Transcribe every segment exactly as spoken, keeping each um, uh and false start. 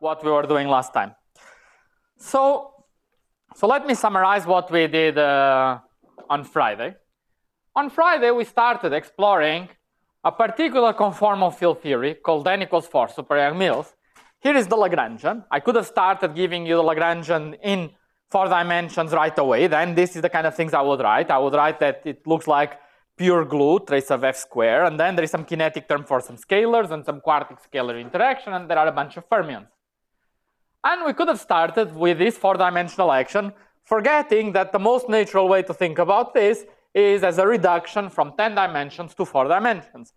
what we were doing last time. So, so let me summarize what we did uh, on Friday. On Friday, we started exploring a particular conformal field theory called n equals four super Yang-Mills. Here is the Lagrangian. I could have started giving you the Lagrangian in four dimensions right away. Then this is the kind of things I would write. I would write that it looks like pure glue, trace of f squared, and then there is some kinetic term for some scalars and some quartic scalar interaction, and there are a bunch of fermions. And we could have started with this four-dimensional action, forgetting that the most natural way to think about this is as a reduction from ten dimensions to four dimensions.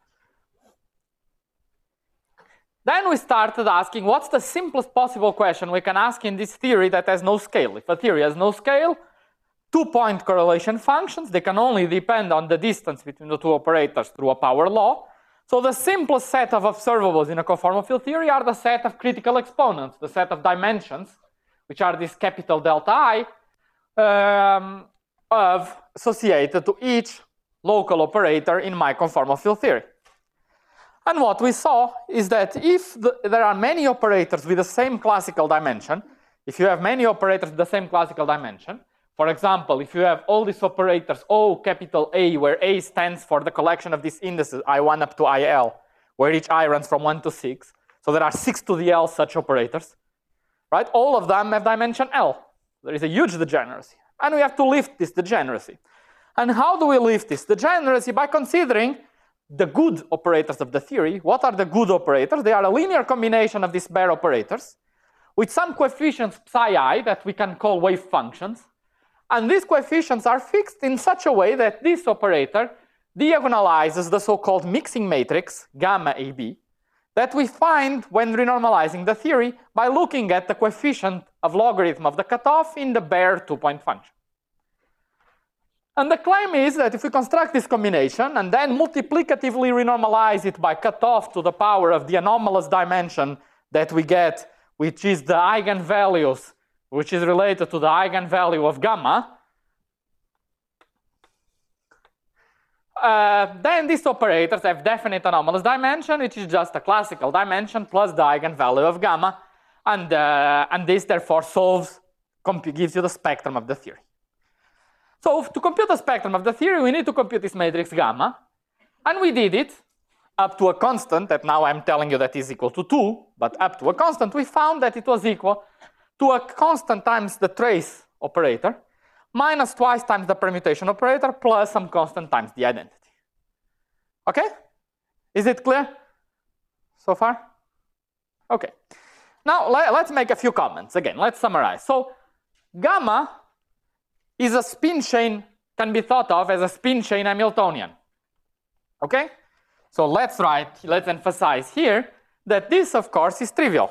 Then we started asking, what's the simplest possible question we can ask in this theory that has no scale? If a theory has no scale, two-point correlation functions, they can only depend on the distance between the two operators through a power law. So the simplest set of observables in a conformal field theory are the set of critical exponents, the set of dimensions, which are this capital delta I, um, of associated to each local operator in my conformal field theory. And what we saw is that if the, there are many operators with the same classical dimension, if you have many operators with the same classical dimension, for example, if you have all these operators, O capital A, where A stands for the collection of these indices, I one up to I L, where each I runs from one to six, so there are six to the L such operators, right? All of them have dimension L. There is a huge degeneracy. And we have to lift this degeneracy. And how do we lift this degeneracy? By considering the good operators of the theory. What are the good operators? They are a linear combination of these bare operators with some coefficients psi I that we can call wave functions. And these coefficients are fixed in such a way that this operator diagonalizes the so-called mixing matrix, gamma A B, that we find when renormalizing the theory by looking at the coefficient of logarithm of the cutoff in the bare two-point function. And the claim is that if we construct this combination and then multiplicatively renormalize it by cutoff to the power of the anomalous dimension that we get, which is the eigenvalues which is related to the eigenvalue of gamma, uh, then these operators have definite anomalous dimension, which is just a classical dimension plus the eigenvalue of gamma, and, uh, and this therefore solves, gives you the spectrum of the theory. So to compute the spectrum of the theory, we need to compute this matrix gamma, and we did it up to a constant that now I'm telling you that is equal to two, but up to a constant, we found that it was equal to a constant times the trace operator minus twice times the permutation operator plus some constant times the identity. Okay? Is it clear so far? Okay. Now let, let's make a few comments. Again, let's summarize. So gamma is a spin chain, can be thought of as a spin chain Hamiltonian. Okay? So let's write, let's emphasize here that this, of course, is trivial.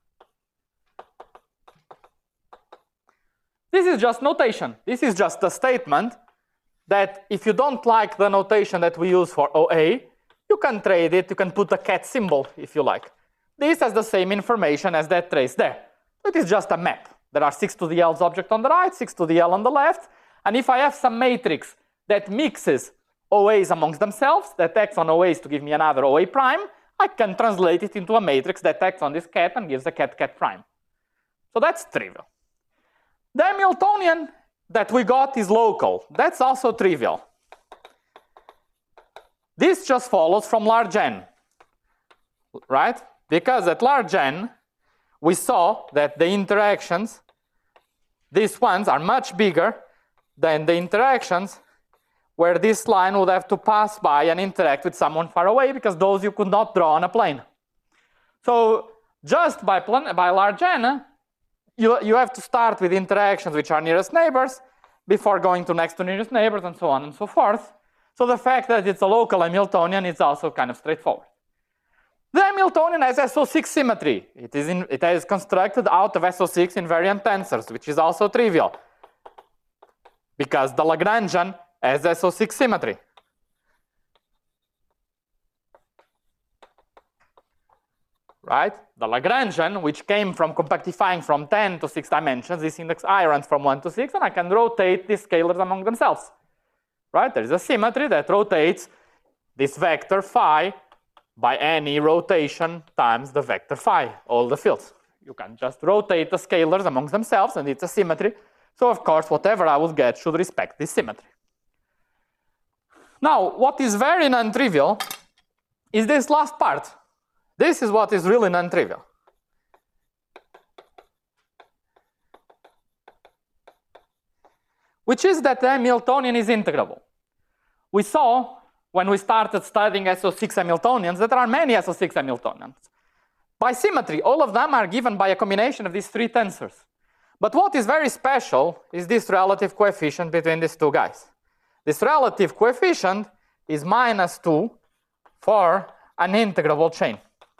This is just notation. This is just a statement that if you don't like the notation that we use for O A, you can trade it, you can put a cat symbol if you like. This has the same information as that trace there. It is just a map. There are six to the L's object on the right, six to the L on the left, and if I have some matrix that mixes O A's amongst themselves, that acts on O A's to give me another O A prime, I can translate it into a matrix that acts on this cat and gives a cat-cat prime. So that's trivial. The Hamiltonian that we got is local. That's also trivial. This just follows from large n, right? Because at large n, we saw that the interactions, these ones are much bigger than the interactions where this line would have to pass by and interact with someone far away, because those you could not draw on a plane. So just by, by large n, You, you have to start with interactions which are nearest neighbors before going to next to nearest neighbors and so on and so forth. So the fact that it's a local Hamiltonian is also kind of straightforward. The Hamiltonian has S O six symmetry. It is, in, it is constructed out of S O six invariant tensors, which is also trivial because the Lagrangian has S O six symmetry. Right? The Lagrangian, which came from compactifying from ten to six dimensions, this index I runs from one to six, and I can rotate these scalars among themselves. Right? There is a symmetry that rotates this vector phi by any rotation times the vector phi, all the fields. You can just rotate the scalars amongst themselves, and it's a symmetry. So of course, whatever I would get should respect this symmetry. Now, what is very non-trivial is this last part. This is what is really non-trivial. Which is that the Hamiltonian is integrable. We saw when we started studying S O six Hamiltonians that there are many S O six Hamiltonians. By symmetry, all of them are given by a combination of these three tensors. But what is very special is this relative coefficient between these two guys. This relative coefficient is minus two for an integrable chain.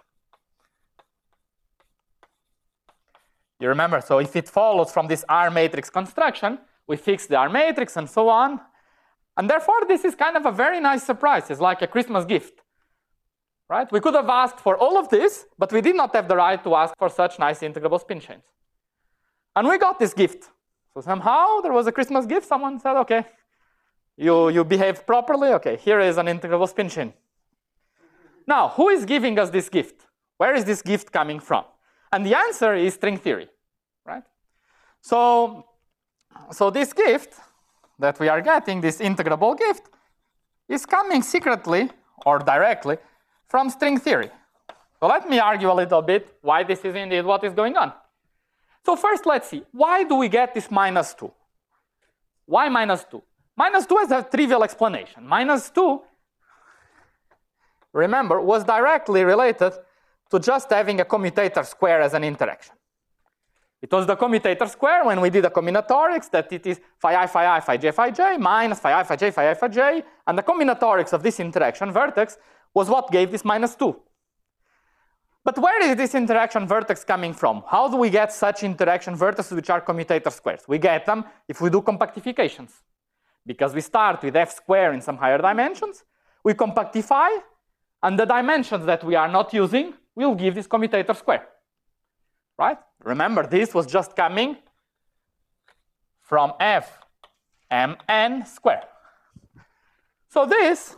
You remember, so if it follows from this R matrix construction, we fix the R matrix and so on. And therefore, this is kind of a very nice surprise. It's like a Christmas gift, right? We could have asked for all of this, but we did not have the right to ask for such nice integrable spin chains. And we got this gift. So somehow there was a Christmas gift. Someone said, okay, you, you behaved properly. Okay, here is an integrable spin chain. Now, who is giving us this gift? Where is this gift coming from? And the answer is string theory, right? So, so this gift that we are getting, this integrable gift, is coming secretly or directly from string theory. So let me argue a little bit why this is indeed what is going on. So first, let's see, why do we get this minus two? Why minus two? Minus two is a trivial explanation. Minus two, remember, was directly related to just having a commutator square as an interaction. It was the commutator square when we did a combinatorics that it is phi I, phi I, phi j, phi j, minus phi I, phi j, phi I, phi j, and the combinatorics of this interaction vertex was what gave this minus two. But where is this interaction vertex coming from? How do we get such interaction vertices which are commutator squares? We get them if we do compactifications. Because we start with f squared in some higher dimensions, we compactify, and the dimensions that we are not using will give this commutator square. Right? Remember, this was just coming from f mn squared. So this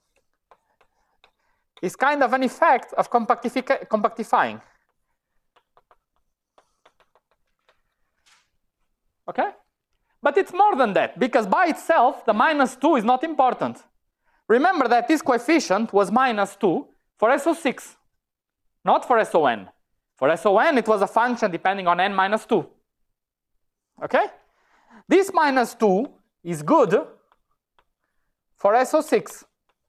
is kind of an effect of compactifying. Okay? But it's more than that, because by itself, the minus two is not important. Remember that this coefficient was minus two for S O six, not for S O n. For S O n, it was a function depending on n minus two. Okay? This minus two is good for S O six.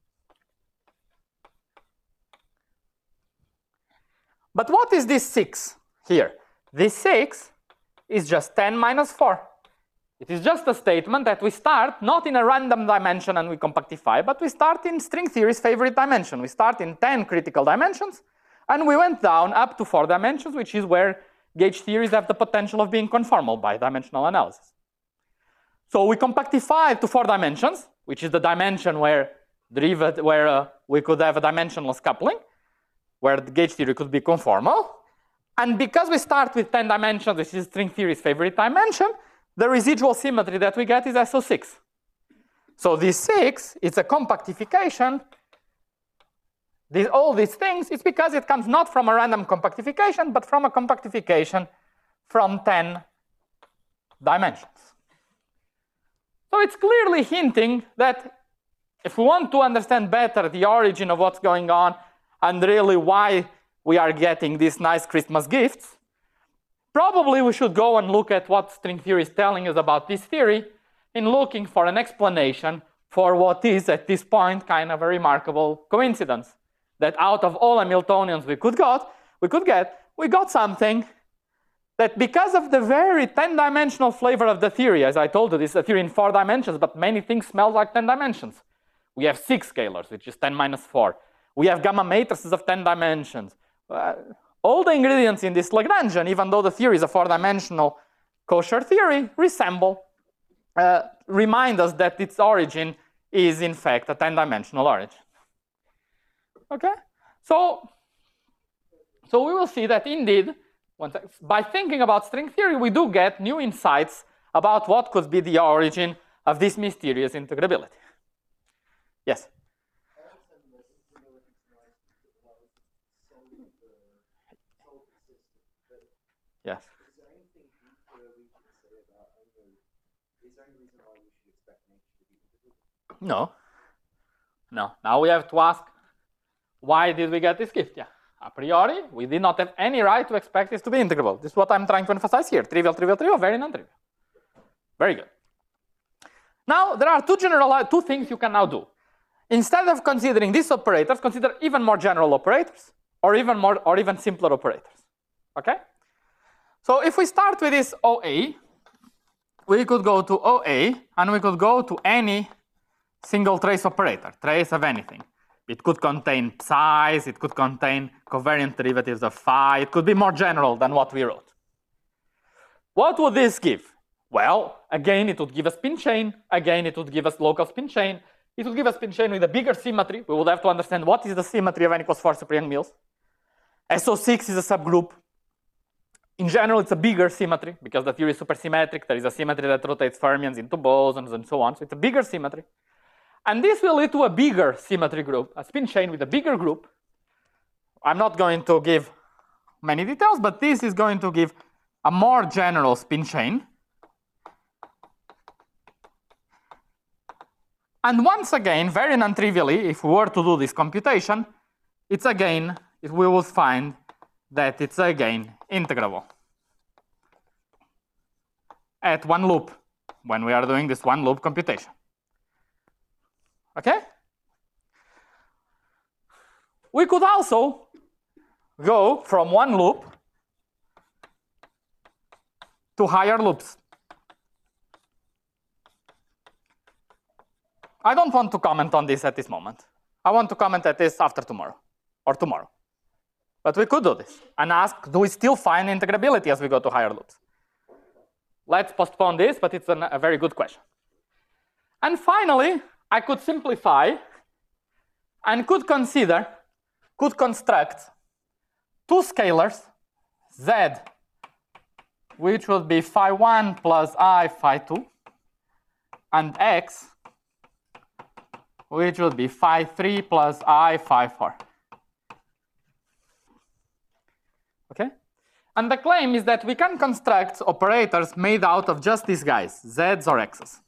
But what is this six here? This six is just ten minus four. It is just a statement that we start not in a random dimension and we compactify, but we start in string theory's favorite dimension. We start in ten critical dimensions, and we went down up to four dimensions, which is where gauge theories have the potential of being conformal by dimensional analysis. So we compactify to four dimensions, which is the dimension where, derivative, where uh, we could have a dimensionless coupling, where the gauge theory could be conformal. And because we start with ten dimensions, which is string theory's favorite dimension, the residual symmetry that we get is S O six. So this six, it's a compactification. These, all these things, it's because it comes not from a random compactification, but from a compactification from ten dimensions. So it's clearly hinting that if we want to understand better the origin of what's going on and really why we are getting these nice Christmas gifts, probably we should go and look at what string theory is telling us about this theory in looking for an explanation for what is, at this point, kind of a remarkable coincidence. That out of all Hamiltonians we could got, we could get, we got something that because of the very ten-dimensional flavor of the theory, as I told you, this is a theory in four dimensions, but many things smell like ten dimensions. We have six scalars, which is ten minus four. We have gamma matrices of ten dimensions. Uh, all the ingredients in this Lagrangian, even though the theory is a four-dimensional kosher theory, resemble, uh, remind us that its origin is in fact a ten-dimensional origin. Okay? So, so we will see that indeed, by thinking about string theory, we do get new insights about what could be the origin of this mysterious integrability. Yes? Yes. Is there anything deeper we can say about, I don't know, is there any reason why we should expect nature to be integrable? No. No. Now we have to ask, why did we get this gift? Yeah. A priori, we did not have any right to expect this to be integrable. This is what I'm trying to emphasize here. Trivial, trivial, trivial, very non-trivial. Very good. Now, there are two general, two things you can now do. Instead of considering these operators, consider even more general operators, or even more, or even simpler operators. Okay? So if we start with this O A, we could go to O A, and we could go to any single trace operator, trace of anything. It could contain psi's, it could contain covariant derivatives of phi, it could be more general than what we wrote. What would this give? Well, again, it would give a spin chain. Again, it would give us local spin chain. It would give a spin chain with a bigger symmetry. We would have to understand what is the symmetry of n equals four super Yang-Mills. S O six is a subgroup. In general, it's a bigger symmetry because the theory is supersymmetric. There is a symmetry that rotates fermions into bosons and so on. So it's a bigger symmetry. And this will lead to a bigger symmetry group, a spin chain with a bigger group. I'm not going to give many details, but this is going to give a more general spin chain. And once again, very non-trivially, if we were to do this computation, it's again, we will find that it's again integrable at one loop when we are doing this one loop computation. Okay? We could also go from one loop to higher loops. I don't want to comment on this at this moment. I want to comment at this after tomorrow or tomorrow. But we could do this and ask, do we still find integrability as we go to higher loops? Let's postpone this, but it's an, a very good question. And finally, I could simplify and could consider, could construct two scalars, z, which would be phi one plus I phi two, and x, which would be phi three plus I phi four. Okay? And the claim is that we can construct operators made out of just these guys, z's or x's.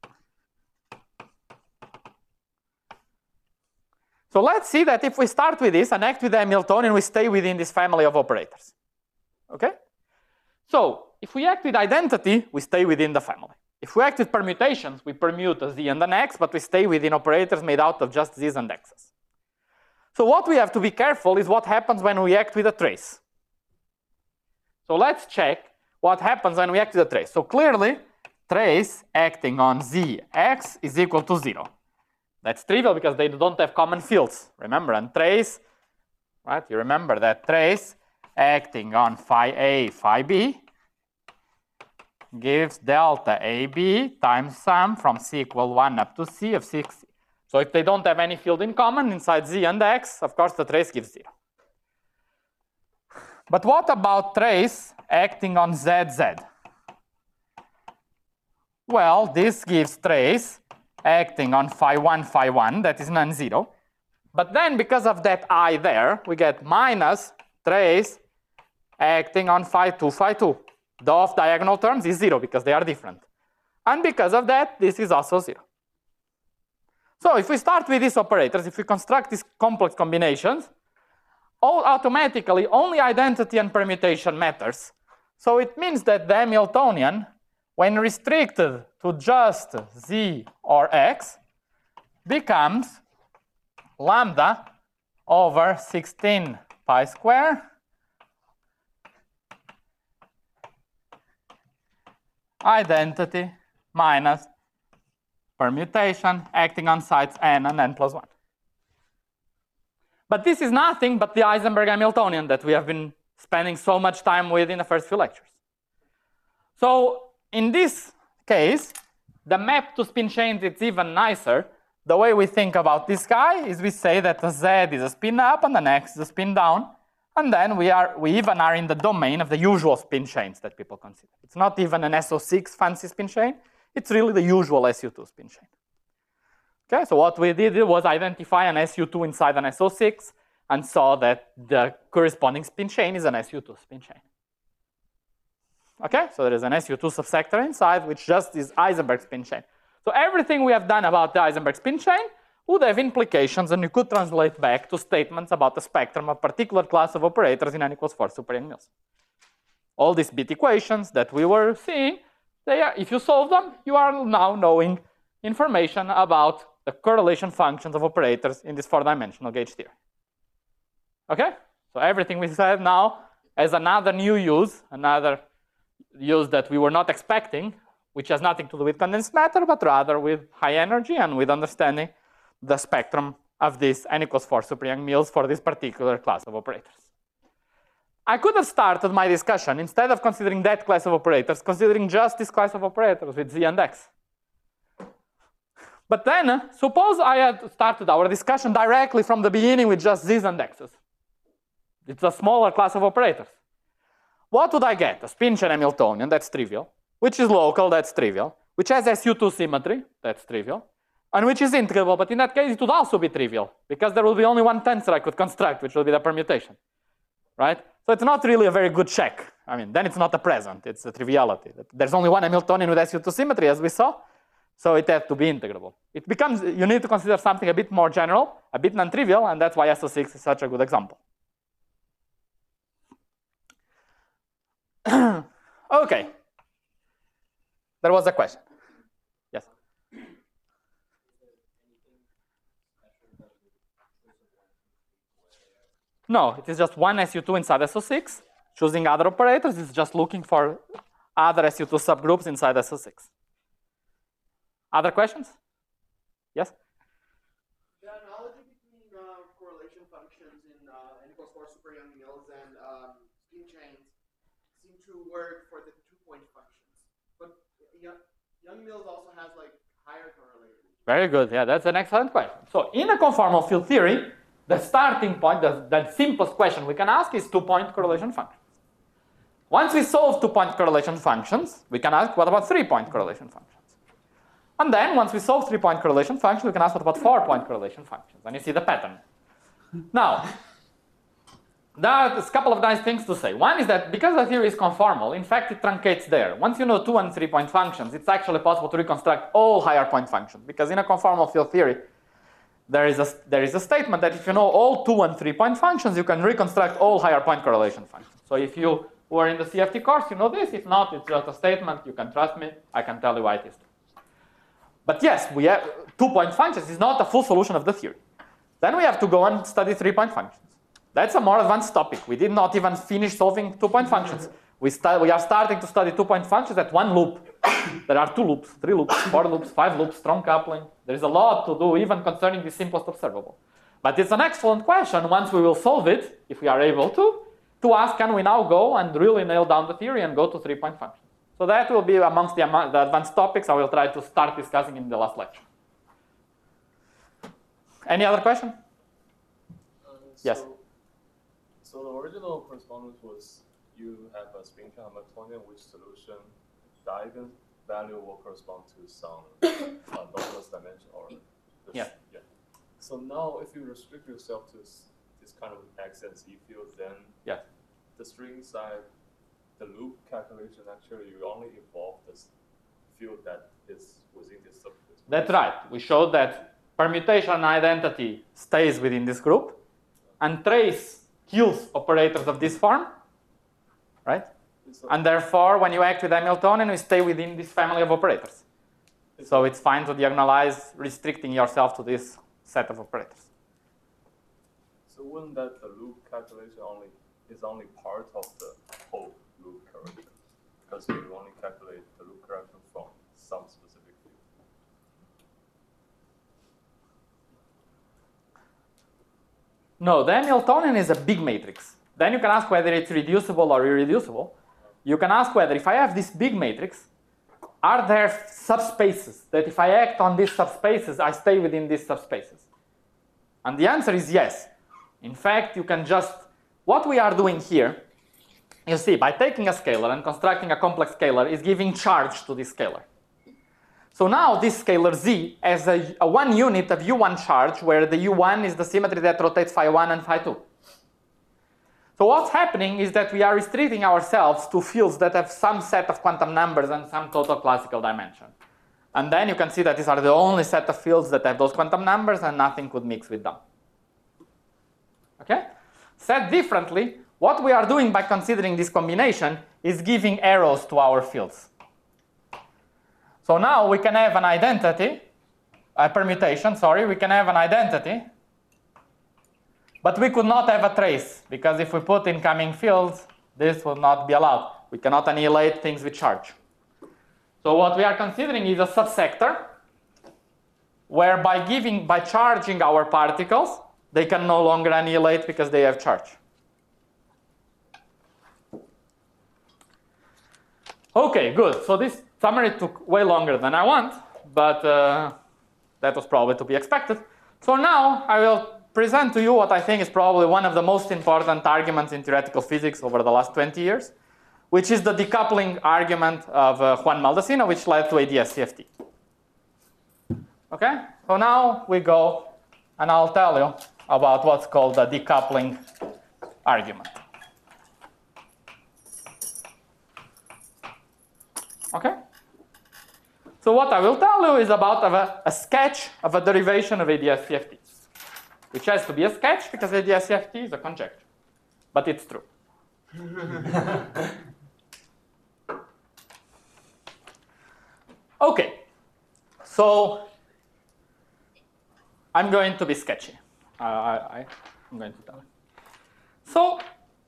So let's see that if we start with this and act with the Hamiltonian, we stay within this family of operators. Okay? So if we act with identity, we stay within the family. If we act with permutations, we permute a z and an x, but we stay within operators made out of just z's and x's. So what we have to be careful is what happens when we act with a trace. So let's check what happens when we act with a trace. So clearly, trace acting on z, x is equal to zero. That's trivial because they don't have common fields. Remember, and trace, right? You remember that trace acting on phi a, phi b gives delta A B times sum from c equal one up to c of six. So if they don't have any field in common inside z and x, of course the trace gives zero. But what about trace acting on z z? Well, this gives trace acting on phi one, phi one, that is non-zero. But then because of that I there, we get minus trace acting on phi two, phi two. The off diagonal terms is zero because they are different. And because of that, this is also zero. So if we start with these operators, if we construct these complex combinations, all automatically only identity and permutation matters. So it means that the Hamiltonian, when restricted to just z or x, becomes lambda over sixteen pi square identity minus permutation acting on sites n and n plus one. But this is nothing but the Heisenberg Hamiltonian that we have been spending so much time with in the first few lectures. So in this case, the map to spin chains is even nicer. The way we think about this guy is we say that the z is a spin up and the x is a spin down. And then we, are, we even are in the domain of the usual spin chains that people consider. It's not even an S O six fancy spin chain. It's really the usual S U two spin chain. Okay, so what we did was identify an S U two inside an S O six and saw that the corresponding spin chain is an S U two spin chain. Okay, so there is an S U two subsector inside, which just is Heisenberg spin chain. So everything we have done about the Heisenberg spin chain would have implications, and you could translate back to statements about the spectrum of a particular class of operators in n equals four super Young Mills. All these bit equations that we were seeing, they are, if you solve them, you are now knowing information about the correlation functions of operators in this four-dimensional gauge theory. Okay? So everything we said now has another new use, another use that we were not expecting, which has nothing to do with condensed matter, but rather with high energy and with understanding the spectrum of this n equals four super Young Mills for this particular class of operators. I could have started my discussion, instead of considering that class of operators, considering just this class of operators with z and x. But then, uh, suppose I had started our discussion directly from the beginning with just z's and x's. It's a smaller class of operators. What would I get? A spin chain Hamiltonian, that's trivial, which is local, that's trivial, which has S U two symmetry, that's trivial, and which is integrable, but in that case it would also be trivial, because there will be only one tensor I could construct, which will be the permutation, right? So it's not really a very good check. I mean, then it's not a present, it's a triviality. There's only one Hamiltonian with S U two symmetry, as we saw, so it has to be integrable. It becomes, you need to consider something a bit more general, a bit non-trivial, and that's why S O six is such a good example. Okay. There was a question. Yes. No, it is just one S U two inside S O six. Choosing other operators is just looking for other S U two subgroups inside S O six. Other questions? Yes? The analogy between uh, correlation functions in uh, n equals four super Young Mills and um, spin chains seem to work for the two-point functions. But Young Mills also has like higher correlations. Very good. Yeah, that's an excellent question. So in a conformal field theory, the starting point, the, the simplest question we can ask is two-point correlation functions. Once we solve two-point correlation functions, we can ask what about three-point correlation functions? And then once we solve three-point correlation functions, we can ask what about four-point correlation functions? And you see the pattern. Now, there are a couple of nice things to say. One is that because the theory is conformal, in fact, it truncates there. Once you know two and three-point functions, it's actually possible to reconstruct all higher point functions. Because in a conformal field theory, there is a, there is a statement that if you know all two and three-point functions, you can reconstruct all higher point correlation functions. So if you were in the C F T course, you know this. If not, it's just a statement. You can trust me. I can tell you why it is. But yes, we have two-point functions is not a full solution of the theory. Then we have to go and study three-point functions. That's a more advanced topic. We did not even finish solving two-point functions. We, we are starting to study two-point functions at one loop. There are two loops, three loops, four loops, five loops, strong coupling. There is a lot to do even concerning the simplest observable. But it's an excellent question once we will solve it, if we are able to, to ask can we now go and really nail down the theory and go to three-point functions. So that will be amongst the, the advanced topics I will try to start discussing in the last lecture. Any other question? Uh, so, yes. So the original correspondence was you have a spin chain Hamiltonian which solution, the eigenvalue will correspond to some uh, normalist dimension or the yeah. yeah. So now if you restrict yourself to this, this kind of X and Z field, then yeah. the string side, the loop calculation, actually you only involve this field that is within this subgroup. That's right. We showed that permutation identity stays within this group and trace kills operators of this form, right? So, and therefore, when you act with Hamiltonian, you stay within this family of operators. So it's fine to diagonalize, restricting yourself to this set of operators. So wouldn't that the loop calculation only is only part of the whole loop correction? Because you only calculate the loop correction from some specific field. No, the Hamiltonian is a big matrix. Then you can ask whether it's reducible or irreducible. You can ask whether if I have this big matrix, are there subspaces that if I act on these subspaces, I stay within these subspaces? And the answer is yes. In fact, you can just, what we are doing here, you see, by taking a scalar and constructing a complex scalar is giving charge to this scalar. So now this scalar z has a, a one unit of u one charge where the u one is the symmetry that rotates phi one and phi two. So what's happening is that we are restricting ourselves to fields that have some set of quantum numbers and some total classical dimension. And then you can see that these are the only set of fields that have those quantum numbers and nothing could mix with them. Okay? Said differently, what we are doing by considering this combination is giving arrows to our fields. So now we can have an identity, a permutation, sorry, we can have an identity, but we could not have a trace, because if we put incoming fields, this will not be allowed. We cannot annihilate things with charge. So what we are considering is a subsector, where by giving, by charging our particles, they can no longer annihilate because they have charge. Okay, good. So this summary took way longer than I want, but uh, that was probably to be expected. So now I will present to you what I think is probably one of the most important arguments in theoretical physics over the last twenty years, which is the decoupling argument of uh, Juan Maldacena, which led to A D S C F T. Okay, so now we go, and I'll tell you about what's called the decoupling argument. Okay? So what I will tell you is about a, a sketch of a derivation of A D S C F T, which has to be a sketch because A D S C F T is a conjecture, but it's true. Okay, so I'm going to be sketchy. Uh, I, I'm going to tell you. So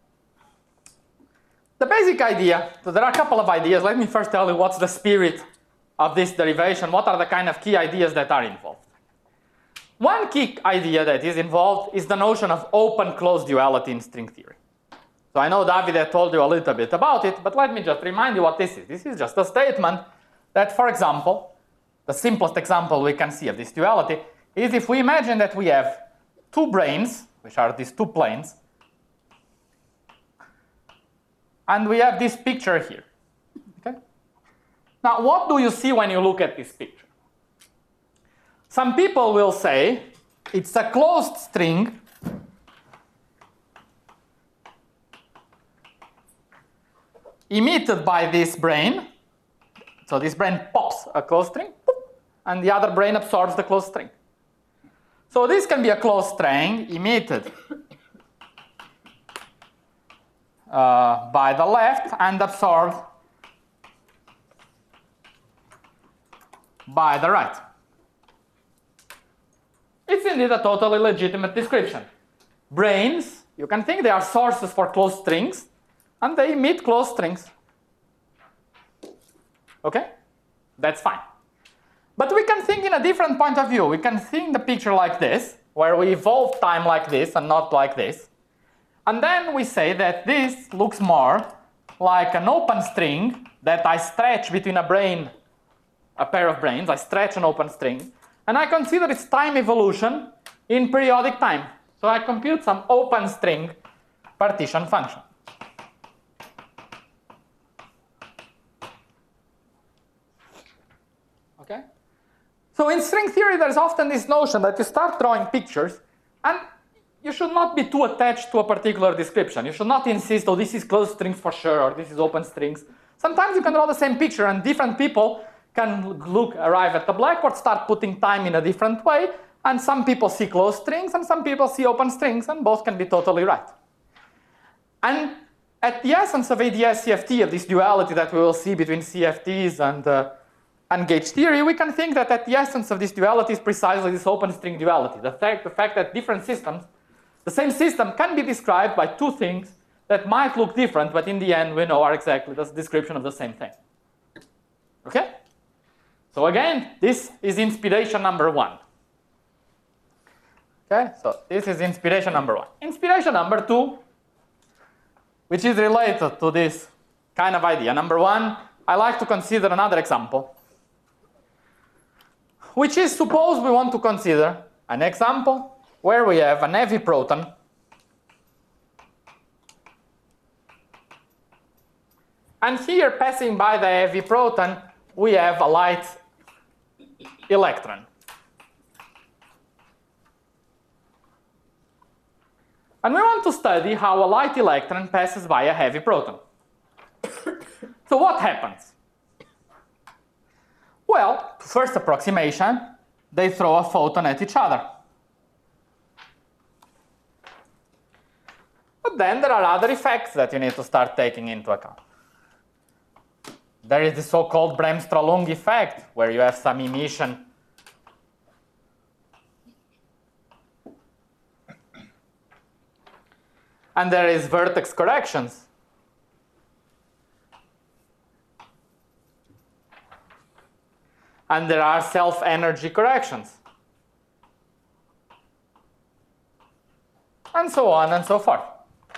the basic idea, so there are a couple of ideas. Let me first tell you what's the spirit of this derivation. What are the kind of key ideas that are involved? One key idea that is involved is the notion of open-closed duality in string theory. So I know Davide told you a little bit about it, but let me just remind you what this is. This is just a statement that, for example, the simplest example we can see of this duality is if we imagine that we have two branes, which are these two planes, and we have this picture here. Okay? Now, what do you see when you look at this picture? Some people will say it's a closed string emitted by this brane. So this brane pops a closed string, and the other brane absorbs the closed string. So this can be a closed string emitted uh, by the left and absorbed by the right. It's indeed a totally legitimate description. Branes, you can think they are sources for closed strings, and they emit closed strings. Okay? That's fine. But we can think in a different point of view. We can think the picture like this, where we evolve time like this and not like this. And then we say that this looks more like an open string that I stretch between a brane, a pair of branes. I stretch an open string. And I consider its time evolution in periodic time. So I compute some open string partition function. Okay? So in string theory, there's often this notion that you start drawing pictures, and you should not be too attached to a particular description. You should not insist, oh, this is closed strings for sure, or this is open strings. Sometimes you can draw the same picture, and different people can look, arrive at the blackboard, start putting time in a different way, and some people see closed strings, and some people see open strings, and both can be totally right. And at the essence of A D S C F T, of this duality that we will see between C F Ts and uh, and gauge theory, we can think that at the essence of this duality is precisely this open string duality. The fact, the fact that different systems, the same system can be described by two things that might look different, but in the end we know are exactly the description of the same thing. Okay? So again, this is inspiration number one. Okay, so this is inspiration number one. Inspiration number two, which is related to this kind of idea. Number one, I like to consider another example, which is, suppose we want to consider an example where we have an heavy proton and here, passing by the heavy proton, we have a light electron. And we want to study how a light electron passes by a heavy proton. So what happens? Well, first approximation, they throw a photon at each other. But then there are other effects that you need to start taking into account. There is the so-called Bremsstrahlung effect, where you have some emission. And there is vertex corrections. And there are self-energy corrections. And so on and so forth.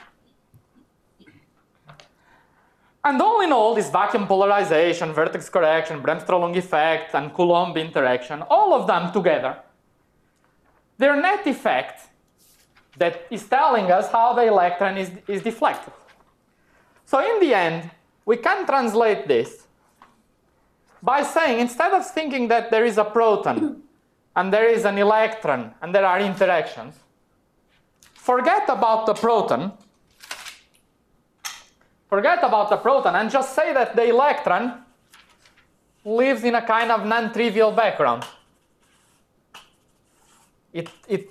And all in all, this vacuum polarization, vertex correction, Bremsstrahlung effect, and Coulomb interaction, all of them together, their net effect that is telling us how the electron is, is deflected. So in the end, we can translate this by saying, instead of thinking that there is a proton and there is an electron and there are interactions, forget about the proton, forget about the proton and just say that the electron lives in a kind of non-trivial background. It, it,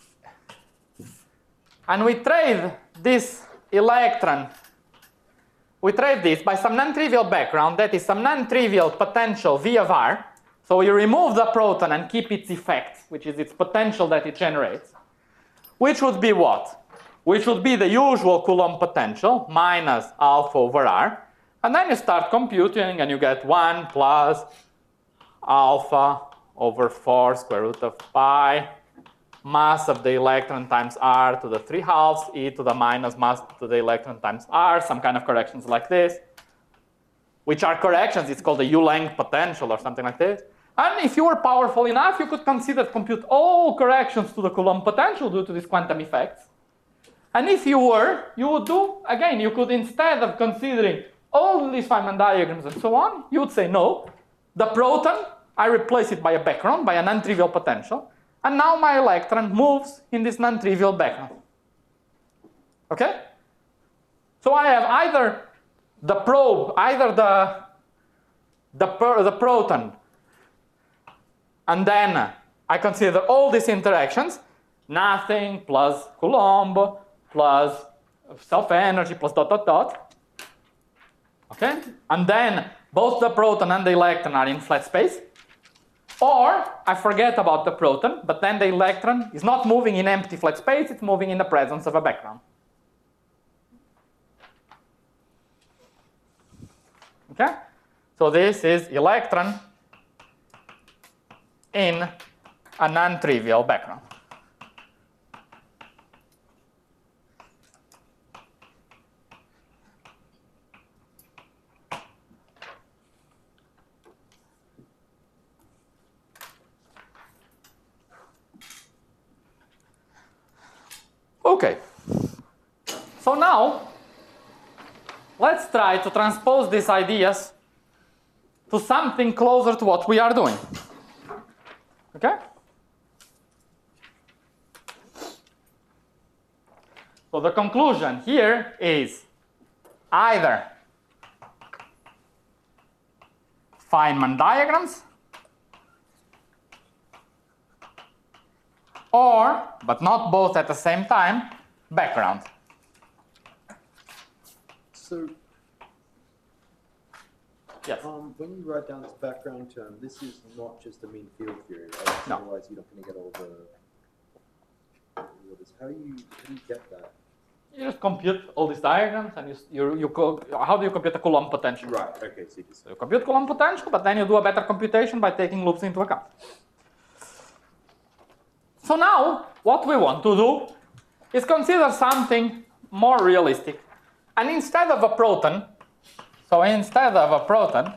and we trade this electron, we trade this by some non-trivial background, that is some non-trivial potential V of R. So we remove the proton and keep its effect, which is its potential that it generates, which would be what? Which would be the usual Coulomb potential minus alpha over R. And then you start computing and you get one plus alpha over four square root of pi mass of the electron times R to the three halves e to the minus mass to the electron times R, some kind of corrections like this, which are corrections. It's called the U-Lang potential or something like this. And if you were powerful enough, you could consider compute all corrections to the Coulomb potential due to these quantum effects. And if you were, you would do, again, you could, instead of considering all these Feynman diagrams and so on, you would say, no, the proton, I replace it by a background, by a non-trivial potential, and now my electron moves in this non-trivial background. Okay? So I have either the probe, either the, the, per, the proton, and then I consider all these interactions, nothing plus Coulomb, plus self-energy, plus dot, dot, dot. Okay? And then both the proton and the electron are in flat space. Or I forget about the proton, but then the electron is not moving in empty flat space, it's moving in the presence of a background. Okay? So this is electron in a non-trivial background. Okay, so now let's try to transpose these ideas to something closer to what we are doing. Okay? So the conclusion here is either Feynman diagrams or, but not both at the same time, background. So, Yes. um, when you write down this background term, this is not just a mean field theory, right? No. Otherwise, you're not going to get all the. all this. How do you how do you get that? You just compute all these diagrams, and you you, you co how do you compute a Coulomb potential? Right. Okay. So you just. So you compute Coulomb potential, but then you do a better computation by taking loops into account. So now, what we want to do is consider something more realistic. And instead of a proton, so instead of a proton,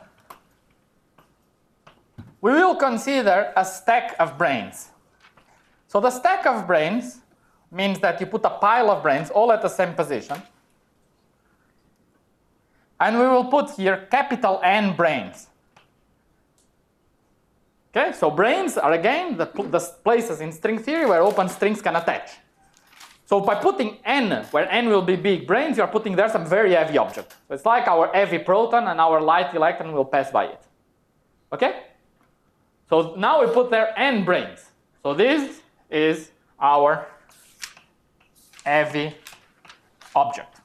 we will consider a stack of brains. So the stack of brains means that you put a pile of brains all at the same position. And we will put here capital N brains. Okay, so brains are again the, the places in string theory where open strings can attach. So by putting n, where n will be big branes, you're putting there some very heavy object. So it's like our heavy proton and our light electron will pass by it. Okay? So now we put there n branes. So this is our heavy object.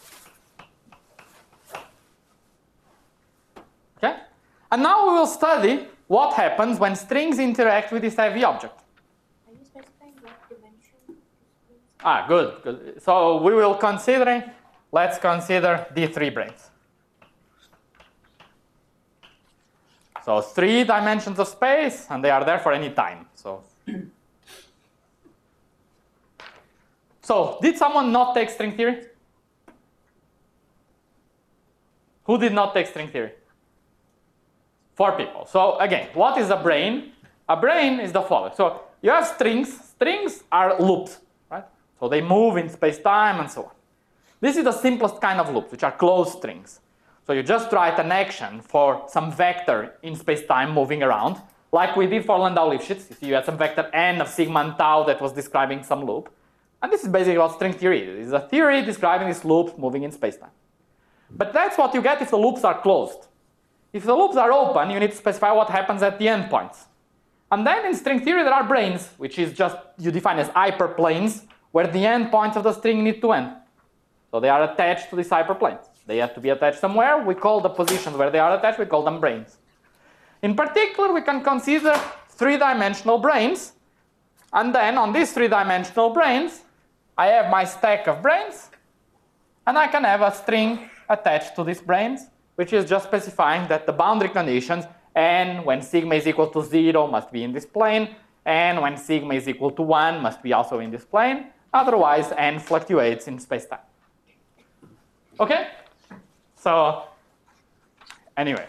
Okay? And now we will study what happens when strings interact with this heavy object. Are you specifying what dimension this means? Ah, good, good. So we will consider, let's consider D three branes. So three dimensions of space, and they are there for any time. So, so did someone not take string theory? Who did not take string theory? Four people. So again, what is a brane? A brane is the following. So you have strings. Strings are loops, right? So they move in space-time and so on. This is the simplest kind of loops, which are closed strings. So you just write an action for some vector in space-time moving around, like we did for Landau-Lifshitz. You see, you had some vector n of sigma and tau that was describing some loop. And this is basically what string theory is. It's a theory describing this loop moving in space-time. But that's what you get if the loops are closed. If the loops are open, you need to specify what happens at the endpoints. And then in string theory, there are branes, which is just you define as hyperplanes, where the endpoints of the string need to end. So they are attached to these hyperplanes. They have to be attached somewhere. We call the positions where they are attached, we call them branes. In particular, we can consider three-dimensional branes. And then on these three-dimensional branes, I have my stack of branes, and I can have a string attached to these branes, which is just specifying that the boundary conditions n when sigma is equal to zero must be in this plane, and when sigma is equal to one must be also in this plane. Otherwise, n fluctuates in space-time. Okay? So, anyway.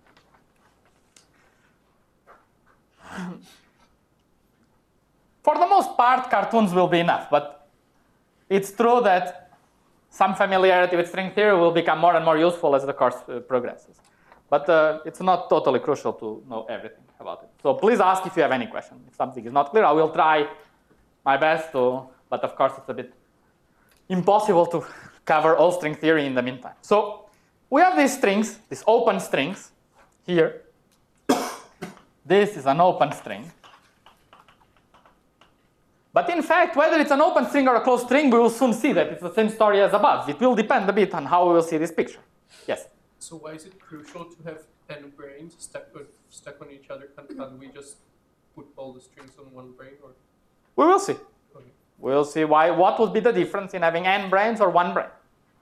For the most part, cartoons will be enough, but it's true that some familiarity with string theory will become more and more useful as the course uh, progresses. But uh, it's not totally crucial to know everything about it. So please ask if you have any question. If something is not clear, I will try my best to, but of course it's a bit impossible to cover all string theory in the meantime. So we have these strings, these open strings here. This is an open string. But in fact, whether it's an open string or a closed string, we will soon see that it's the same story as above. It will depend a bit on how we will see this picture. Yes? So why is it crucial to have n branes stuck, with, stuck on each other? Can't, can't we just put all the strings on one brane? Or? We will see. Okay. We'll see why. What would be the difference in having n branes or one brane.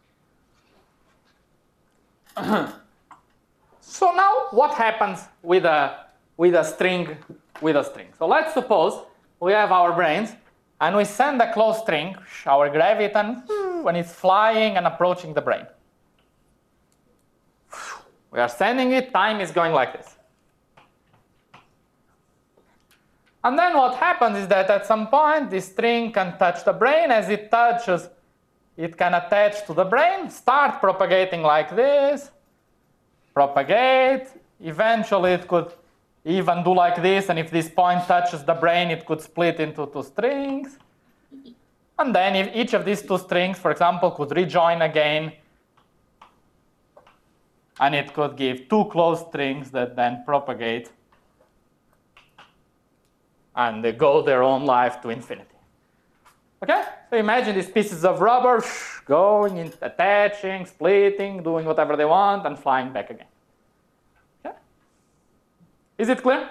So now, what happens with a, with a string with a string? So let's suppose we have our branes, and we send a closed string, our graviton, when it's flying and approaching the brane. We are sending it, time is going like this. And then what happens is that at some point, this string can touch the brane. As it touches, it can attach to the brane, start propagating like this, propagate. Eventually, it could even do like this, and if this point touches the brane, it could split into two strings. And then if each of these two strings, for example, could rejoin again, and it could give two closed strings that then propagate, and they go their own life to infinity. Okay? So imagine these pieces of rubber going, in, attaching, splitting, doing whatever they want, and flying back again. Okay? Is it clear?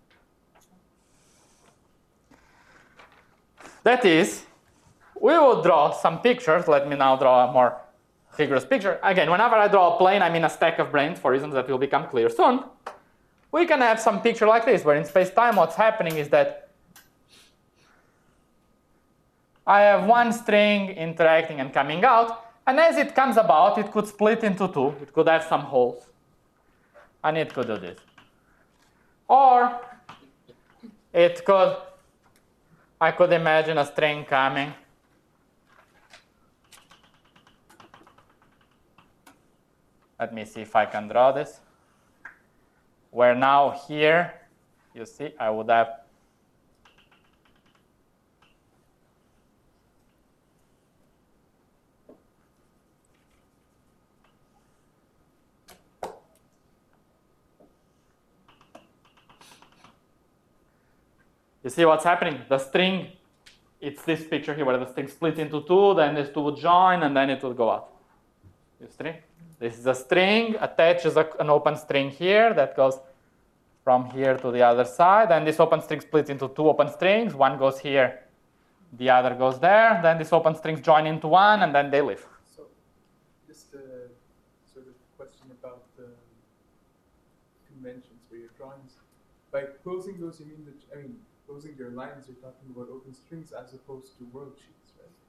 That is, we will draw some pictures. Let me now draw a more rigorous picture. Again, whenever I draw a plane, I mean a stack of branes for reasons that will become clear soon. We can have some picture like this, where in space-time what's happening is that I have one string interacting and coming out, and as it comes about, it could split into two. It could have some holes, and it could do this. Or it could, I could imagine a string coming, let me see if I can draw this, where now here, you see, I would have You see what's happening? The string, it's this picture here where the string splits into two, then these two would join, and then it would go out. You see? This is a string, attaches a, an open string here that goes from here to the other side, and this open string splits into two open strings. One goes here, the other goes there. Then these open strings join into one, and then they leave. So, just a sort of question about the conventions for your drawings. By closing those, you mean that, I mean, closing your lines, you're talking about open strings as opposed to world sheets,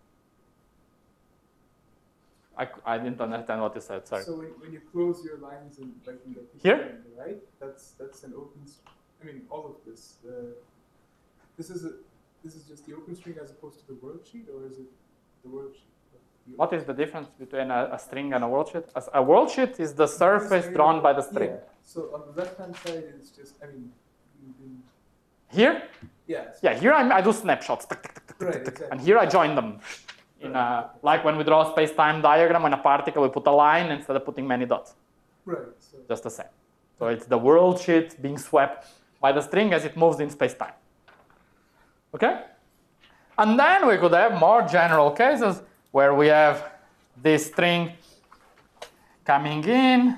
right? I, I didn't understand what you said, sorry. So when, when you close your lines in, like in the Here? picture, right? That's that's an open. st- I mean, all of this. Uh, this is a. This is just the open string as opposed to the world sheet, or is it the world sheet? The What is the difference between a, a string and a world sheet? A, a world sheet is the surface drawn by the string. Yeah. So on the left hand side, it's just. I mean. you can- Here? Yeah. so- Yeah, here I, I do snapshots. Tick, tick, tick, tick, Right, tick, tick, exactly. And here I join them. In a, like when we draw a space-time diagram on a particle, we put a line instead of putting many dots. Right. So Just the same. So it's the world sheet being swept by the string as it moves in space-time. Okay? And then we could have more general cases where we have this string coming in,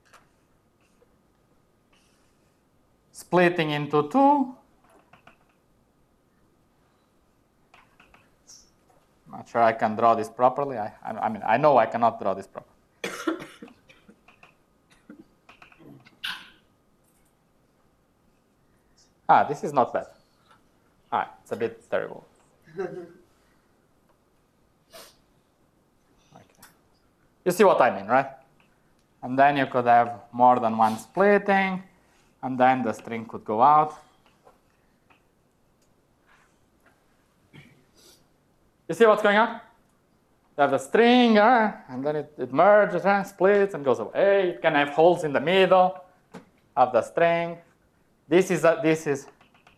splitting into two. Not sure I can draw this properly. I, I, I mean, I know I cannot draw this properly. Ah, this is not bad. Ah, it's a bit terrible. Okay. You see what I mean, right? And then you could have more than one splitting, and then the string could go out. You see what's going on? You have the string, uh, and then it, it merges, uh, splits, and goes away. It can have holes in the middle of the string. This is a, this is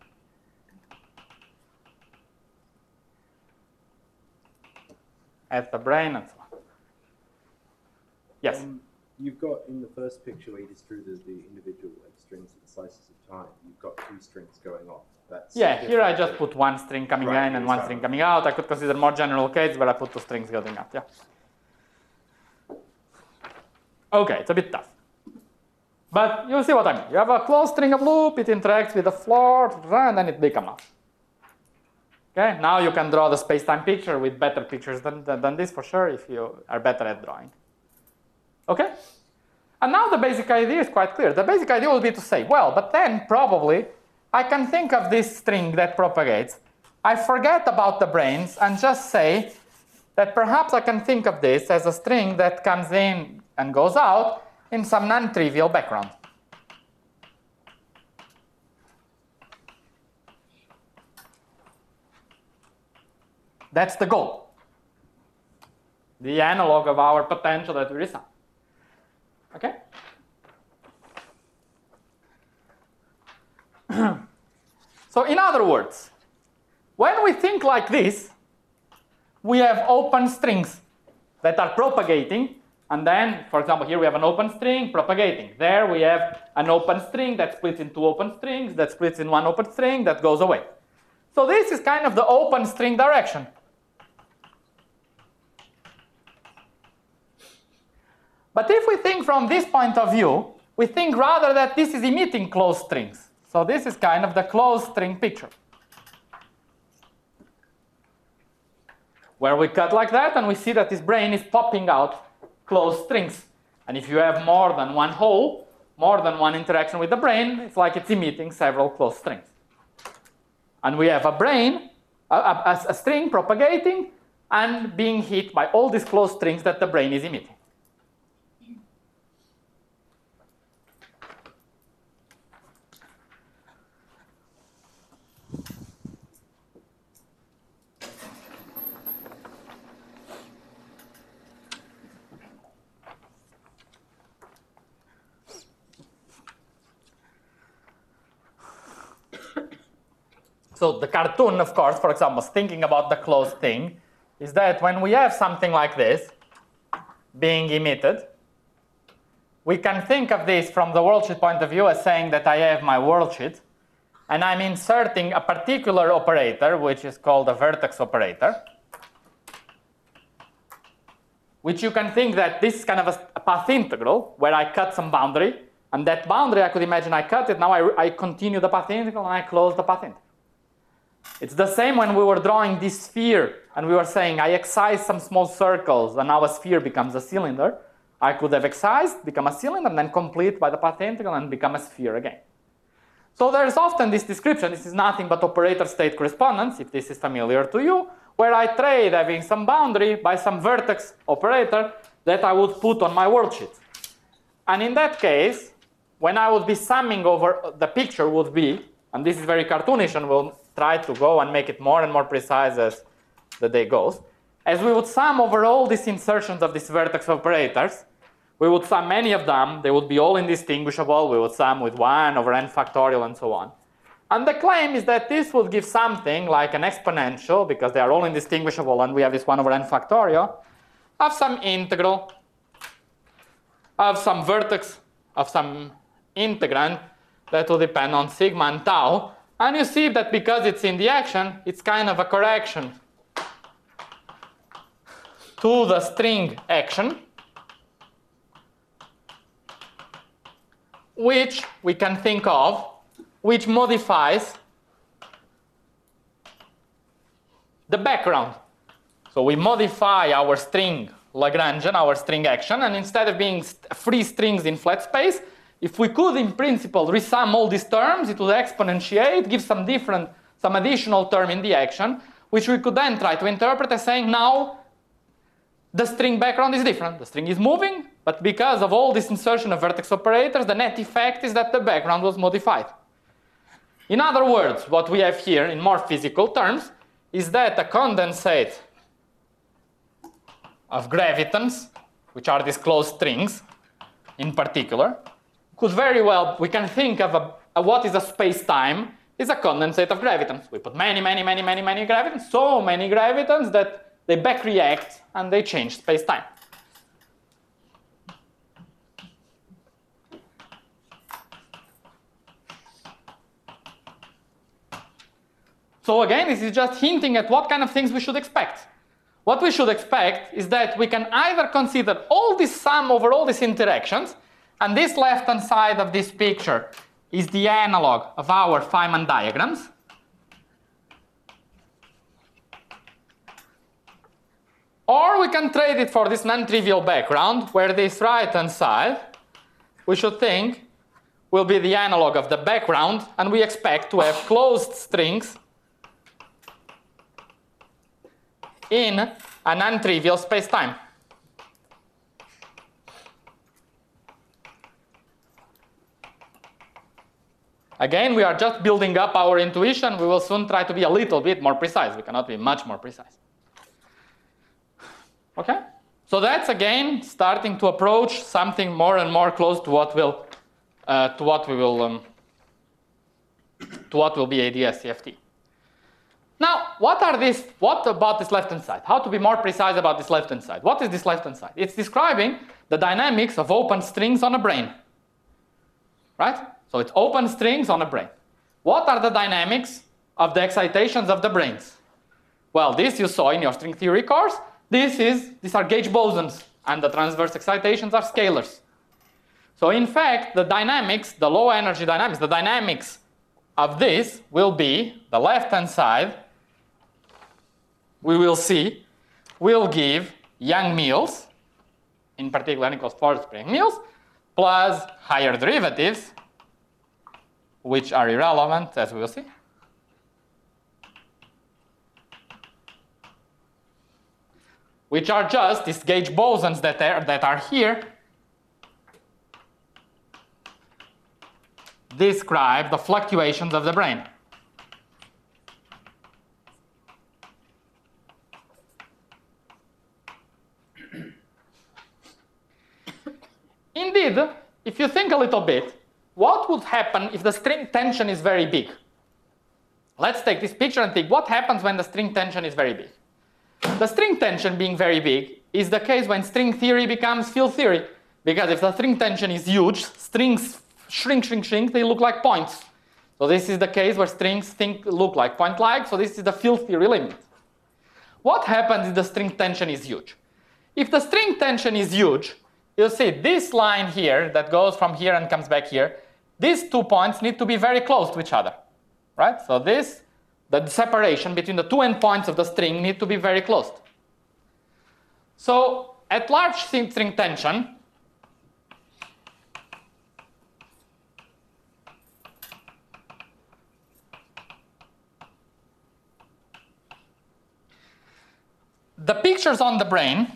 at the brain and so on. Yes. Um, you've got in the first picture where you just drew the, the individual like, strings and slices of time, you've got two strings going off. That's Yeah, here I different. just put one string coming Right, in and one exactly. string coming out. I could consider more general case where I put two strings going out. Yeah. Okay, it's a bit tough. But you see what I mean. You have a closed string of loop, it interacts with the floor, and then it becomes out. Okay, now you can draw the space-time picture with better pictures than, than, than this for sure if you are better at drawing. Okay? And now the basic idea is quite clear. The basic idea will be to say, well, but then probably I can think of this string that propagates. I forget about the brains and just say that perhaps I can think of this as a string that comes in and goes out in some non-trivial background. That's the goal. The analog of our potential that we resign. Okay? So in other words, when we think like this, we have open strings that are propagating, and then, for example, here we have an open string propagating. There we have an open string that splits into open strings, that splits in one open string, that goes away. So this is kind of the open string direction. But if we think from this point of view, we think rather that this is emitting closed strings. So this is kind of the closed string picture, where we cut like that and we see that this brain is popping out closed strings. And if you have more than one hole, more than one interaction with the brain, it's like it's emitting several closed strings. And we have a brain, a, a, a string propagating and being hit by all these closed strings that the brain is emitting. So the cartoon, of course, for example, thinking about the closed thing, is that when we have something like this being emitted, we can think of this from the worldsheet point of view as saying that I have my worldsheet, and I'm inserting a particular operator, which is called a vertex operator, which you can think that this is kind of a, a path integral, where I cut some boundary, and that boundary, I could imagine I cut it, now I, I continue the path integral, and I close the path integral. It's the same when we were drawing this sphere, and we were saying I excise some small circles, and now a sphere becomes a cylinder. I could have excised, become a cylinder, and then complete by the path integral and become a sphere again. So there's often this description, this is nothing but operator state correspondence, if this is familiar to you, where I trade having some boundary by some vertex operator that I would put on my worldsheet. And in that case, when I would be summing over, the picture would be, and this is very cartoonish, and we'll try to go and make it more and more precise as the day goes. As we would sum over all these insertions of these vertex operators, we would sum many of them, they would be all indistinguishable, we would sum with one over n factorial and so on. And the claim is that this would give something like an exponential, because they are all indistinguishable and we have this one over n factorial, of some integral, of some vertex, of some integrand that will depend on sigma and tau. And you see that because it's in the action, it's kind of a correction to the string action, which we can think of, which modifies the background. So we modify our string Lagrangian, our string action, and instead of being st free strings in flat space, if we could, in principle, resum all these terms, it would exponentiate, give some different, some additional term in the action, which we could then try to interpret as saying now the string background is different. The string is moving, but because of all this insertion of vertex operators, the net effect is that the background was modified. In other words, what we have here in more physical terms is that a condensate of gravitons, which are these closed strings in particular, could very well, we can think of a, a what is a space-time is a condensate of gravitons. We put many, many, many, many, many gravitons, so many gravitons that they back react and they change space-time. So again, this is just hinting at what kind of things we should expect. What we should expect is that we can either consider all this sum over all these interactions, and this left-hand side of this picture is the analog of our Feynman diagrams. Or we can trade it for this non-trivial background, where this right-hand side, we should think, will be the analog of the background, and we expect to have closed strings in a non-trivial space-time. Again, we are just building up our intuition. We will soon try to be a little bit more precise. We cannot be much more precise. Okay? So that's, again, starting to approach something more and more close to what will, uh, to what we will, um, to what will be A D S C F T. Now, what are these, what about this left-hand side? How to be more precise about this left-hand side? What is this left-hand side? It's describing the dynamics of open strings on a brane. Right? So it's open strings on a brane. What are the dynamics of the excitations of the branes? Well, this you saw in your string theory course. This is, these are gauge bosons, and the transverse excitations are scalars. So in fact, the dynamics, the low energy dynamics, the dynamics of this will be, the left-hand side, we will see, will give Yang-Mills, in particular equals forward spring Mills, plus higher derivatives, which are irrelevant, as we will see. Which are just these gauge bosons that are, that are here, describe the fluctuations of the brane. Indeed, if you think a little bit, what would happen if the string tension is very big? Let's take this picture and think, what happens when the string tension is very big? The string tension being very big is the case when string theory becomes field theory. Because if the string tension is huge, strings shrink, shrink, shrink, they look like points. So this is the case where strings think, look like point-like, so this is the field theory limit. What happens if the string tension is huge? If the string tension is huge, you'll see this line here that goes from here and comes back here, these two points need to be very close to each other, right? So this, the separation between the two endpoints of the string need to be very close. So at large string tension, the pictures on the brain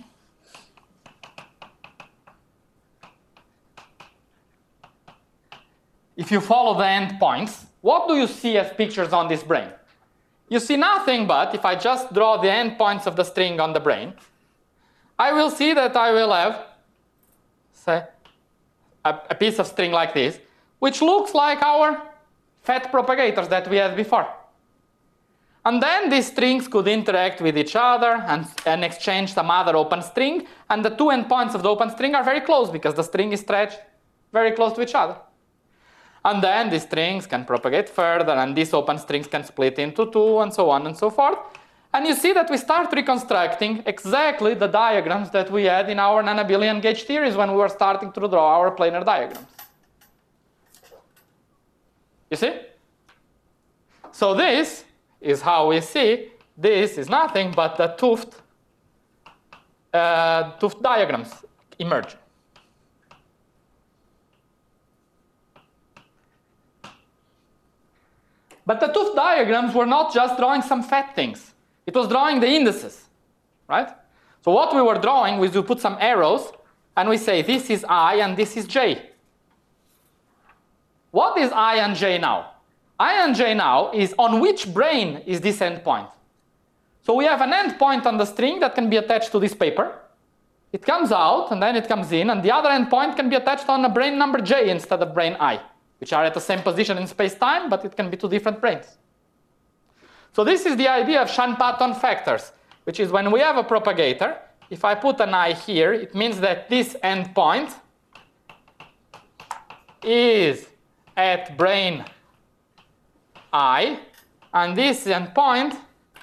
if you follow the endpoints, what do you see as pictures on this brain? You see nothing but, if I just draw the endpoints of the string on the brain, I will see that I will have, say, a, a piece of string like this, which looks like our fat propagators that we had before. And then these strings could interact with each other and, and exchange some other open string, and the two endpoints of the open string are very close because the string is stretched very close to each other. And then these strings can propagate further, and these open strings can split into two, and so on and so forth. And you see that we start reconstructing exactly the diagrams that we had in our non-abelian gauge theories when we were starting to draw our planar diagrams. You see? So this is how we see this is nothing but the 't Hooft, uh, 't Hooft diagrams emerge. But the 't Hooft diagrams were not just drawing some fat things. It was drawing the indices, right? So what we were drawing was we put some arrows and we say this is I and this is J. What is I and J now? I and J now is on which brain is this endpoint. So we have an endpoint on the string that can be attached to this paper. It comes out and then it comes in, and the other endpoint can be attached on a brain number J instead of brain I, which are at the same position in space-time, but it can be two different brains. So this is the idea of Shan-Patton factors, which is when we have a propagator, if I put an I here, it means that this endpoint is at brain I, and this endpoint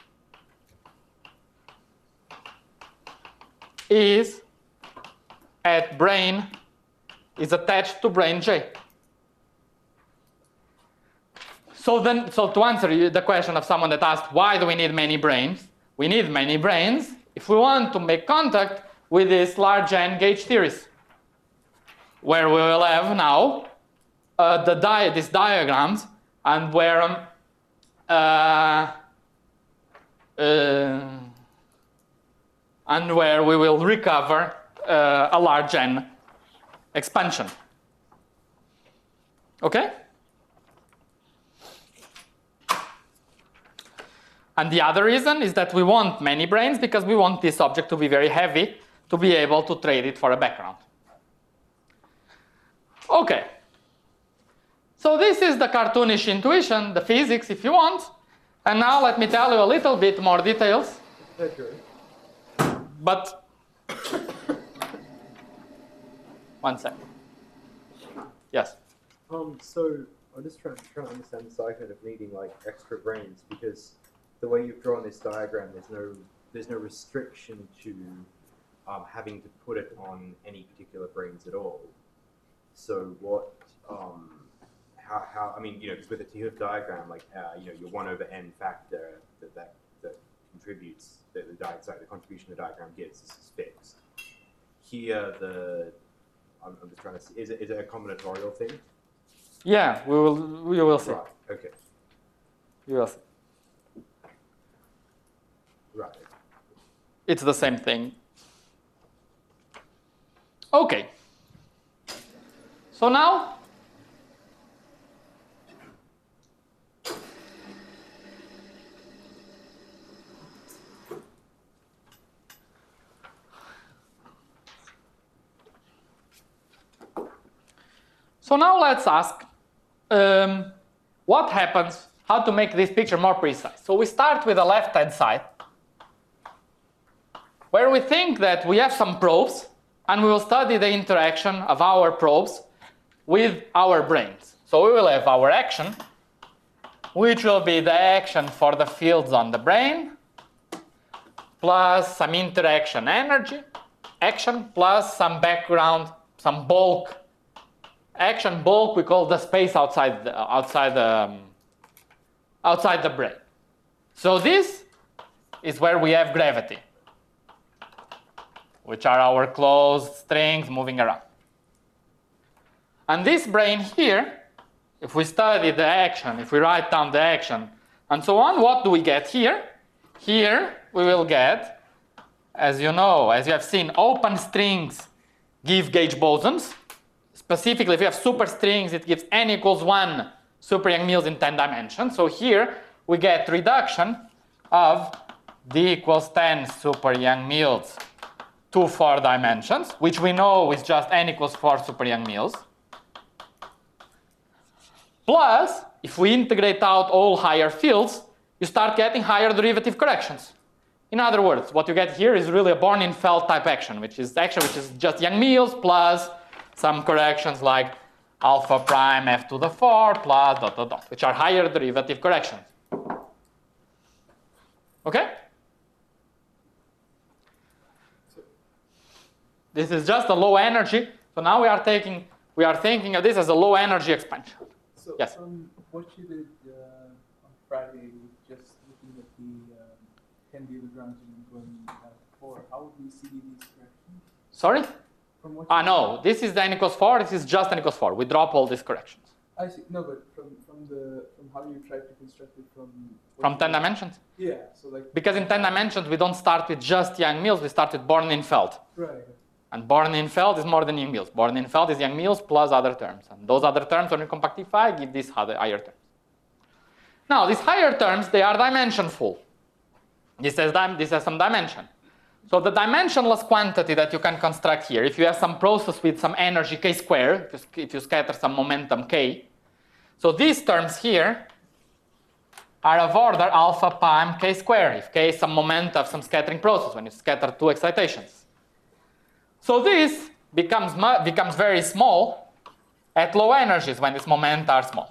is at brain, is attached to brain J. So then, so to answer the question of someone that asked, why do we need many brains? We need many brains if we want to make contact with these large N gauge theories, where we will have now uh, the di these diagrams, and where um, uh, uh, and where we will recover uh, a large N expansion. Okay? And the other reason is that we want many brains because we want this object to be very heavy to be able to trade it for a background. Okay. So this is the cartoonish intuition, the physics if you want. And now let me tell you a little bit more details. Okay. But one second. Yes. Um, so I'm just trying, trying to understand this argument of needing like extra brains, because the way you've drawn this diagram, there's no there's no restriction to um, having to put it on any particular brains at all. So what? Um, how how? I mean, you know, because with a 't Hooft diagram, like uh, you know, your one over n factor that that, that contributes that the di sorry, the contribution the diagram gives is, is fixed. Here, the I'm, I'm just trying to see. Is it is it a combinatorial thing? Yeah, we will we will see. Right. Okay. We will see. Right. It's the same thing. Okay. So now So now let's ask um, what happens, how to make this picture more precise. So we start with the left-hand side, where we think that we have some probes, and we will study the interaction of our probes with our brains. So we will have our action, which will be the action for the fields on the brane, plus some interaction energy, action, plus some background, some bulk. Action bulk we call the space outside the, outside the, um, outside the brane. So this is where we have gravity, which are our closed strings moving around. And this brane here, if we study the action, if we write down the action, and so on, what do we get here? Here we will get, as you know, as you have seen, open strings give gauge bosons. Specifically, if you have superstrings, it gives n equals one super Young-Mills in ten dimensions. So here we get reduction of d equals ten super Young-Mills to four dimensions, which we know is just n equals four super Young-Mills. Plus, if we integrate out all higher fields, you start getting higher derivative corrections. In other words, what you get here is really a Born-Infeld type action, which is action which is just Young-Mills plus some corrections like alpha prime f to the four plus dot dot dot, which are higher derivative corrections. Okay? This is just a low energy. So now we are taking, we are thinking of this as a low energy expansion. So Yes. from what you did uh, on Friday, with just looking at the um, ten de Lagrange and going uh, four, how would we see these corrections? Sorry? From what Ah, you no, this is the n equals four, this is just n equals four. We drop all these corrections. I see. No, but from from the from how you tried to construct it from what From you ten did- dimensions? Yeah. So like. Because in ten dimensions, we don't start with just Young-Mills, we start with Born-Infeld. Right. And Born-Infeld is more than Young-Mills. Born-Infeld is Young-Mills plus other terms. And those other terms, when you compactify, give these other higher terms. Now, these higher terms, they are dimensionful. This has, dim this has some dimension. So the dimensionless quantity that you can construct here, if you have some process with some energy k squared, if you, if you scatter some momentum k, so these terms here are of order alpha prime k squared, if k is some moment of some scattering process, when you scatter two excitations. So this becomes, becomes very small at low energies when these momenta are small.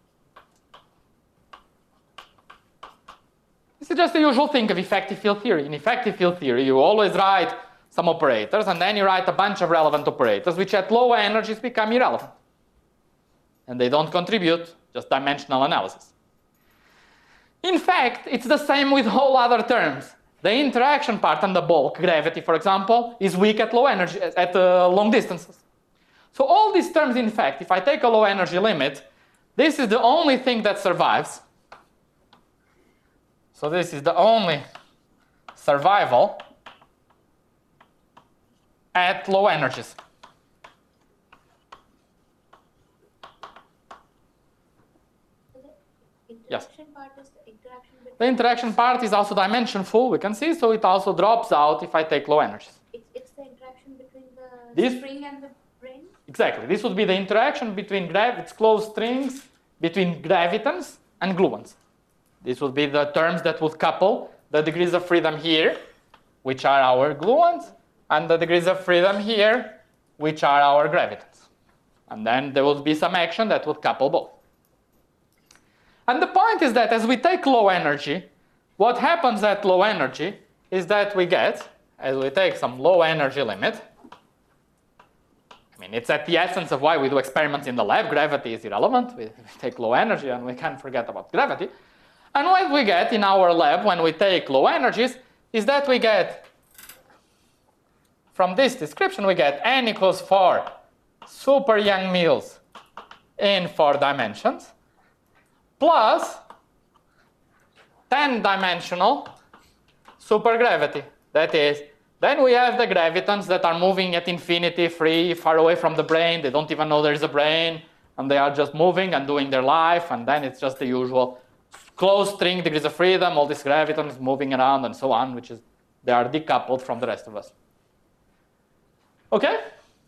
This is just the usual thing of effective field theory. In effective field theory, you always write some operators, and then you write a bunch of relevant operators, which at low energies become irrelevant. And they don't contribute, just dimensional analysis. In fact, it's the same with all other terms. The interaction part and the bulk, gravity, for example, is weak at low energy, at uh, long distances. So all these terms, in fact, if I take a low energy limit, this is the only thing that survives. So this is the only survival at low energies. Yes. Interaction part is the interaction between. The interaction part is also dimensionful, we can see, so it also drops out if I take low energies. It's, it's the interaction between the This- spring and the brain. Exactly. This would be the interaction between grav it's closed strings between gravitons and gluons. This would be the terms that would couple the degrees of freedom here, which are our gluons, and the degrees of freedom here, which are our gravitons. And then there would be some action that would couple both. And the point is that as we take low energy, what happens at low energy is that we get, as we take some low energy limit, I mean, it's at the essence of why we do experiments in the lab. Gravity is irrelevant. We, we take low energy and we can forget about gravity. And what we get in our lab when we take low energies is that we get, from this description, we get n equals four super Young-Mills in four dimensions plus ten dimensional supergravity. That is, then we have the gravitons that are moving at infinity, free, far away from the brain. They don't even know there is a brain, and they are just moving and doing their life, and then it's just the usual closed string degrees of freedom, all these gravitons moving around and so on, which is, they are decoupled from the rest of us. Okay?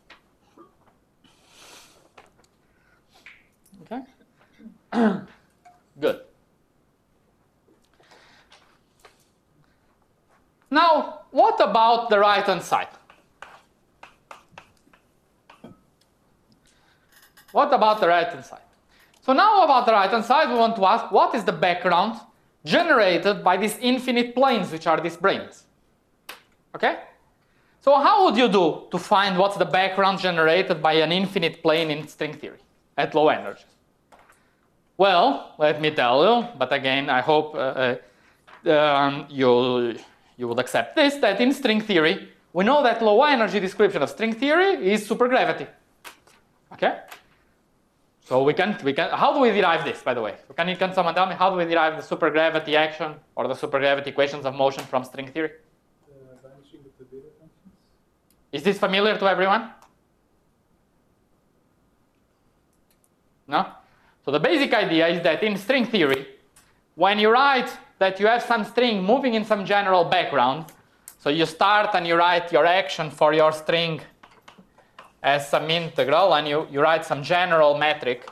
Okay? Good. Now, what about the right-hand side? What about the right-hand side? So now about the right-hand side, we want to ask what is the background generated by these infinite planes, which are these branes. Okay? So how would you do to find what's the background generated by an infinite plane in string theory at low energy? Well, let me tell you, but again, I hope uh, uh, um, you, you would accept this, that in string theory, we know that low energy description of string theory is supergravity. Okay? So we can, we can, how do we derive this, by the way? Can, you, can someone tell me how do we derive the supergravity action or the supergravity equations of motion from string theory? Uh, vanishing of the beta functions? Is this familiar to everyone? No? So the basic idea is that in string theory, when you write that you have some string moving in some general background, so you start and you write your action for your string as some integral, and you, you write some general metric.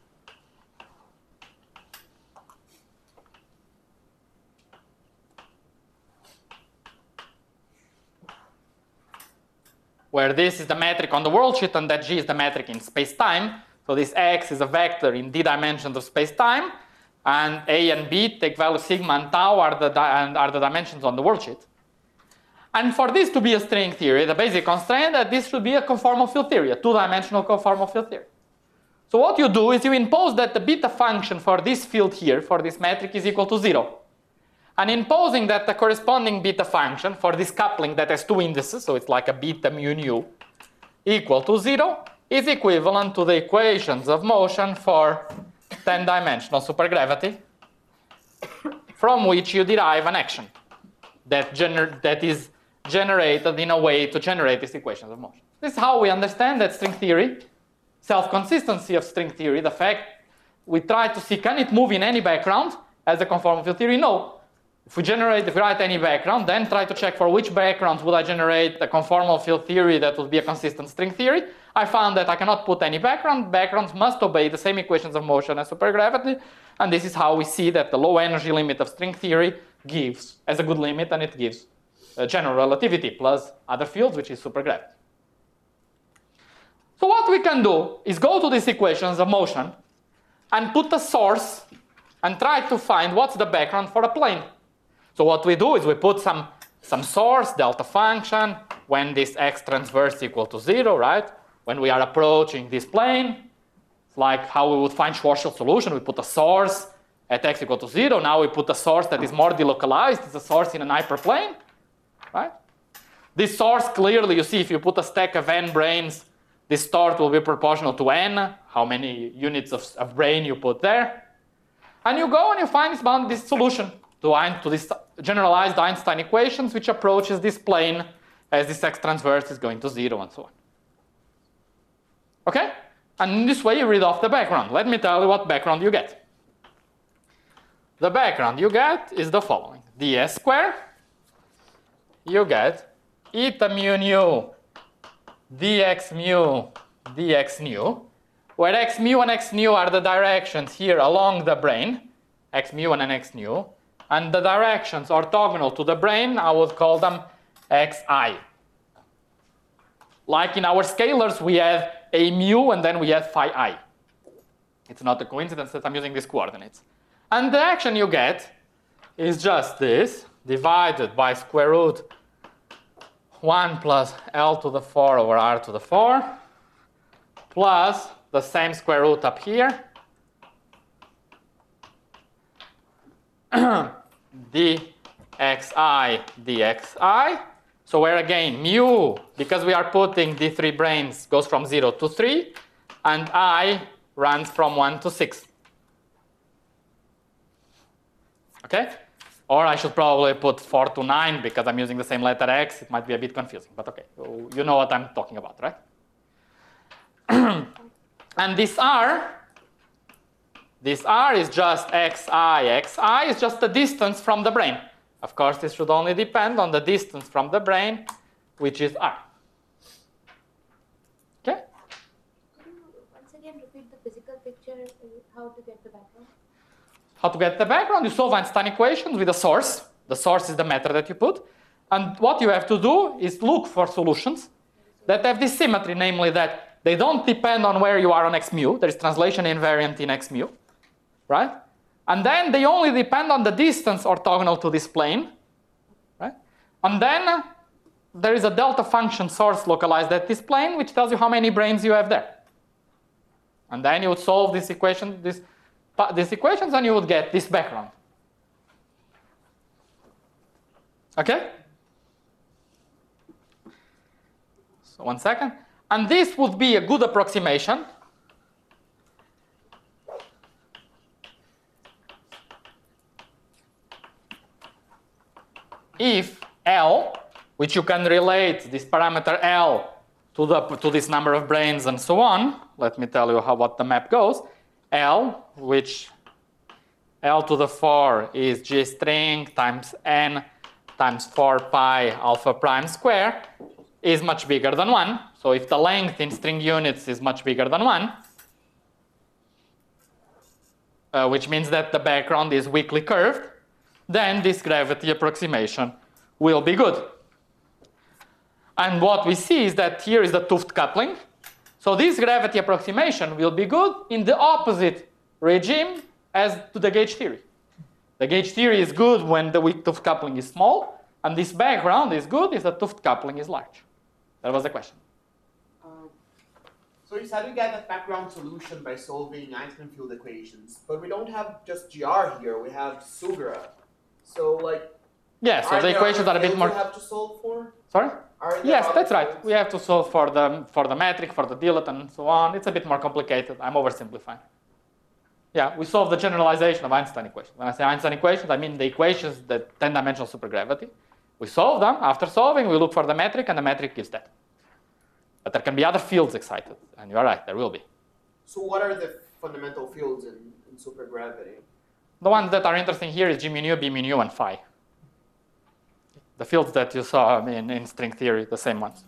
Where this is the metric on the worldsheet and that G is the metric in space-time. So this X is a vector in d dimensions of space-time, and A and B take value sigma and tau are the, and are the dimensions on the worldsheet. And for this to be a string theory, the basic constraint that this should be a conformal field theory, a two-dimensional conformal field theory. So what you do is you impose that the beta function for this field here, for this metric, is equal to zero. And imposing that the corresponding beta function for this coupling that has two indices, so it's like a beta mu nu, equal to zero, is equivalent to the equations of motion for ten-dimensional supergravity, from which you derive an action that, gener that is generated in a way to generate these equations of motion. This is how we understand that string theory, self-consistency of string theory, the fact we try to see can it move in any background as a conformal field theory? No. If we generate, if we write any background, then try to check for which backgrounds would I generate a conformal field theory that would be a consistent string theory. I found that I cannot put any background. Backgrounds must obey the same equations of motion as supergravity, and this is how we see that the low energy limit of string theory gives as a good limit, and it gives uh, general relativity plus other fields, which is supergravity. So what we can do is go to these equations of motion and put a source and try to find what's the background for a plane. So what we do is we put some, some source, delta function, when this x transverse equal to zero, right? When we are approaching this plane, it's like how we would find Schwarzschild solution. We put a source at x equal to zero. Now we put a source that is more delocalized. It's a source in an hyperplane, right? This source, clearly, you see, if you put a stack of n branes, this start will be proportional to n, how many units of, of brane you put there. And you go and you find this, bound, this solution to, to this generalized Einstein equations, which approaches this plane as this x transverse is going to zero and so on. Okay? And in this way, you read off the background. Let me tell you what background you get. The background you get is the following. ds squared, you get eta mu nu dx mu dx nu, where x mu and x nu are the directions here along the brane, x mu and x nu, and the directions orthogonal to the brane, I would call them xi. Like in our scalars, we have a mu and then we have phi I. It's not a coincidence that I'm using these coordinates. And the action you get is just this, divided by square root one plus L to the four over R to the four, plus the same square root up here, dxi dxi. So where again, mu, because we are putting the three branes, goes from zero to three, and I runs from one to six. Okay? Or I should probably put four to nine because I'm using the same letter x. It might be a bit confusing, but okay. So you know what I'm talking about, right? And this R, this R is just xi. Xi is just the distance from the brane. Of course, this should only depend on the distance from the brane, which is R. Okay? Could you once again repeat the physical picture, uh, how to get the background? How to get the background? You solve Einstein equations with a source. The source is the matter that you put. And what you have to do is look for solutions that have this symmetry, namely that They don't depend on where you are on x mu. There is translation invariant in x mu, right? And then they only depend on the distance orthogonal to this plane, right? And then uh, there is a delta function source localized at this plane, which tells you how many branes you have there. And then you would solve this equation, this, these equations, and you would get this background. Okay? So one second. And this would be a good approximation if L, which you can relate this parameter L to, the, to this number of branes and so on. Let me tell you how what the map goes. L, which L to the four is G string times n times four pi alpha prime square, is much bigger than one. So if the length in string units is much bigger than one, uh, which means that the background is weakly curved, then this gravity approximation will be good. And what we see is that here is the 't Hooft coupling. So this gravity approximation will be good in the opposite regime as to the gauge theory. The gauge theory is good when the weak 't Hooft coupling is small, and this background is good if the 't Hooft coupling is large. That was the question. Um, so you said we get a background solution by solving Einstein field equations, but we don't have just G R here, we have Sugra. So like, yeah, so are the there equations other are a bit fields more. we have to solve for? Sorry? Are there Yes, other that's right. fields? We have to solve for the for the metric, for the Dirac, and so on. It's a bit more complicated. I'm oversimplifying. Yeah, we solve the generalization of Einstein equations. When I say Einstein equations, I mean the equations that ten-dimensional supergravity. We solve them. After solving, we look for the metric, and the metric gives that. But there can be other fields excited, and you're right, there will be. So what are the fundamental fields in, in supergravity? The ones that are interesting here is G mu nu, B mu nu, and phi. The fields that you saw in, in string theory, the same ones.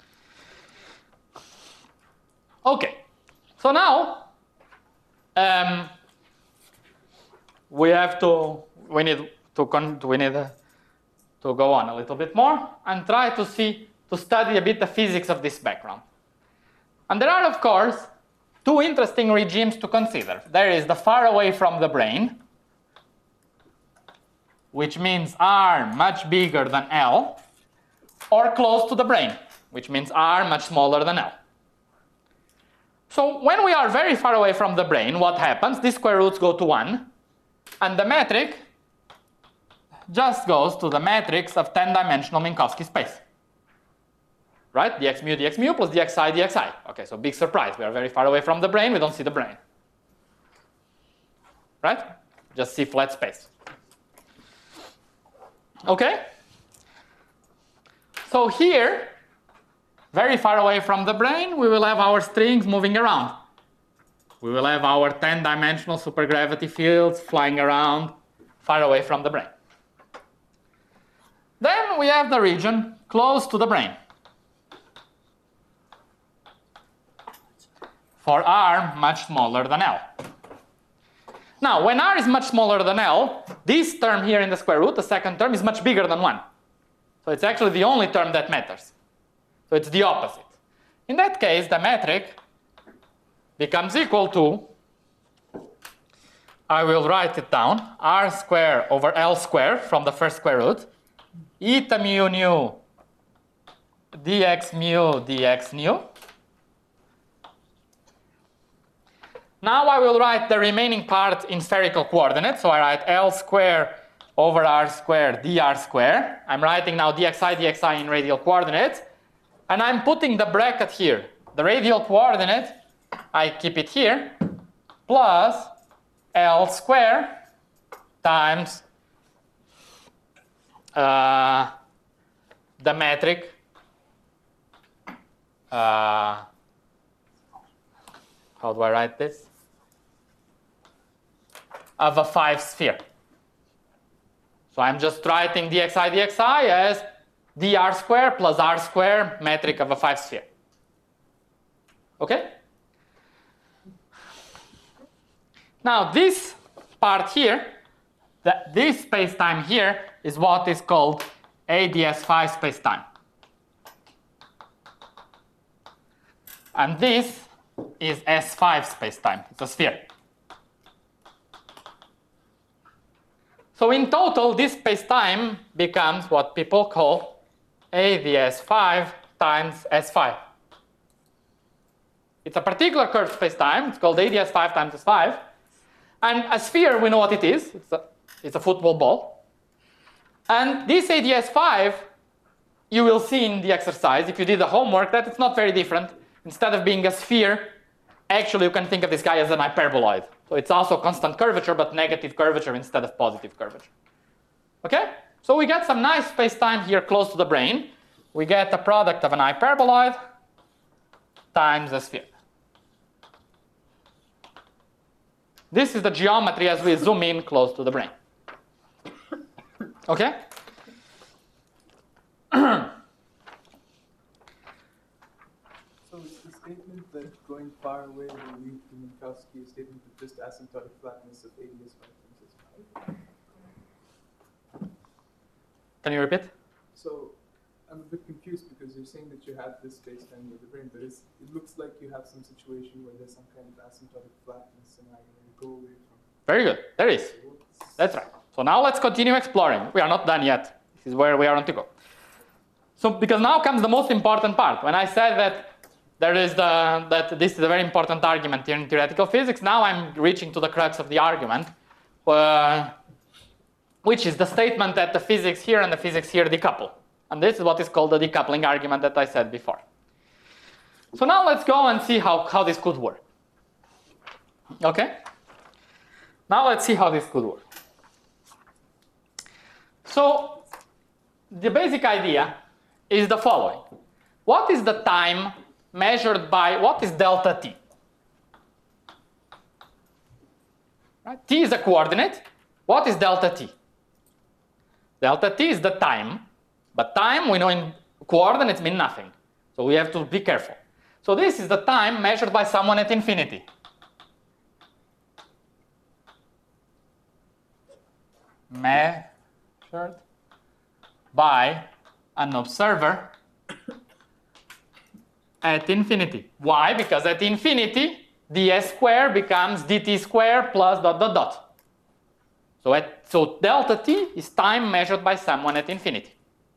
Okay, so now um, we have to we need to con we need uh, to go on a little bit more and try to see to study a bit the physics of this background. And there are, of course, two interesting regimes to consider. There is the far away from the brain, which means R much bigger than L, or close to the brain, which means R much smaller than L. So when we are very far away from the brain, what happens? These square roots go to one, and the metric just goes to the matrix of ten-dimensional Minkowski space. Right? Dx mu, dx mu plus dxi, dxi. Okay, so big surprise. We are very far away from the brain. We don't see the brain. Right? Just see flat space. Okay? So here, very far away from the brain, we will have our strings moving around. We will have our ten-dimensional supergravity fields flying around far away from the brain. Then we have the region close to the brain. For R much smaller than L. Now, when R is much smaller than L, this term here in the square root, the second term, is much bigger than one. So it's actually the only term that matters. So it's the opposite. In that case, the metric becomes equal to, I will write it down, R square over L square from the first square root, eta mu nu dx mu dx nu. Now I will write the remaining part in spherical coordinates. So I write L square over R square dr square. I'm writing now dxi dxi in radial coordinates. And I'm putting the bracket here. The radial coordinate, I keep it here, plus L square times uh, the metric uh, how do I write this? Of a five sphere. So I'm just writing dxi dxi as dr square plus r square metric of a five sphere. Okay? Now this part here, the, this space-time here is what is called A D S five space-time. And this is S five spacetime. It's a sphere. So in total, this spacetime becomes what people call A d S five times S five. It's a particular curved spacetime. It's called A d S five times S five. And a sphere, we know what it is. It's a, it's a football ball. And this A d S five, you will see in the exercise, if you did the homework, that it's not very different. Instead of being a sphere, actually you can think of this guy as an hyperboloid. So it's also constant curvature, but negative curvature instead of positive curvature. Okay? So we get some nice space-time here close to the brain. We get the product of an hyperboloid times a sphere. This is the geometry as we zoom in close to the brain. Okay? So is the statement that going far away will lead to Minkowski a statement of just asymptotic flatness of A d S five times S five? Can you repeat? So I'm a bit confused because you're saying that you have this space-time with the brain, but it's, it looks like you have some situation where there's some kind of asymptotic flatness scenario where you go away from. Very good. There is. That's right. So now let's continue exploring. We are not done yet. This is where we are on to go. So because now comes the most important part. When I said that there is the, that this is a very important argument here in theoretical physics, now I'm reaching to the crux of the argument, uh, which is the statement that the physics here and the physics here decouple. And this is what is called the decoupling argument that I said before. So now let's go and see how, how this could work. Okay? Now let's see how this could work. So the basic idea is the following. What is the time measured by, what is delta t? Right? T is a coordinate. What is delta t? Delta t is the time. But time, we know in coordinates mean nothing. So we have to be careful. So this is the time measured by someone at infinity. Measured by an observer at infinity. Why? Because at infinity, ds squared becomes dt squared plus dot dot dot. So, at, so delta t is time measured by someone at infinity.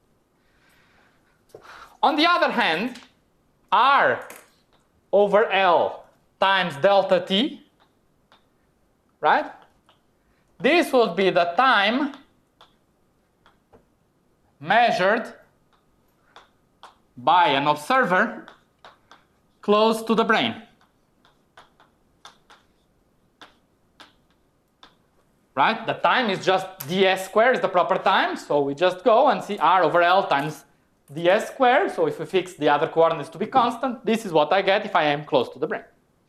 On the other hand, R over L times delta t, right? This would be the time measured by an observer close to the brain. Right? The time is just ds squared is the proper time, so we just go and see R over L times ds squared. So if we fix the other coordinates to be constant, this is what I get if I am close to the brain.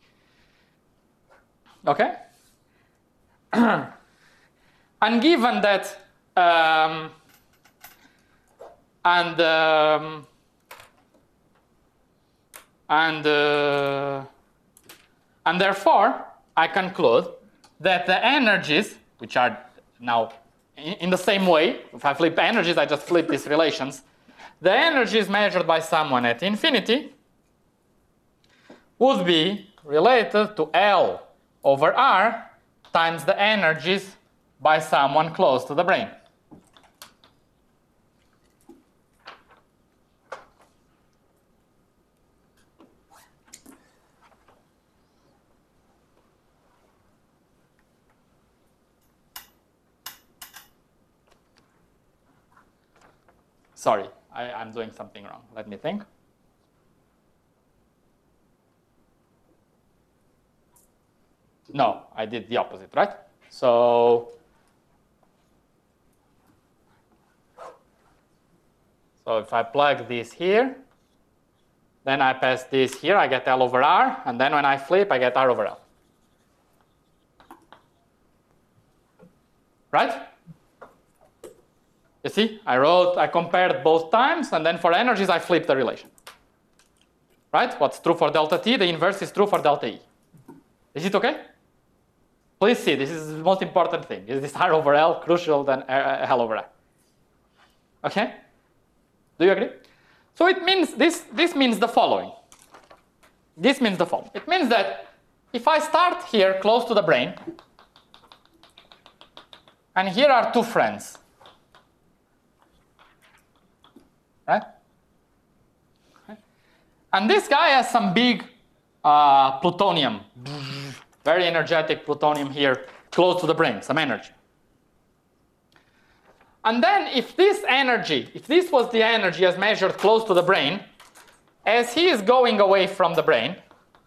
Okay? And given that, um, and um, and uh, and therefore, I conclude that the energies, which are now in, in the same way, if I flip energies, I just flip these relations. The energies measured by someone at infinity would be related to L over R times the energies by someone close to the brain. Sorry, I, I'm doing something wrong. Let me think. No, I did the opposite, right? So, so if I plug this here, then I pass this here, I get L over R, and then when I flip, I get R over L. Right? You see, I wrote, I compared both times, and then for energies, I flipped the relation. Right? What's true for delta t, the inverse is true for delta E. Is it okay? Please see, this is the most important thing. Is this R over L crucial than L over R? Okay? Do you agree? So it means, this, this means the following. This means the following. It means that if I start here close to the brain, and here are two friends, right? And this guy has some big uh, plutonium, very energetic plutonium here, close to the brain, some energy. And then if this energy, if this was the energy as measured close to the brain, as he is going away from the brain,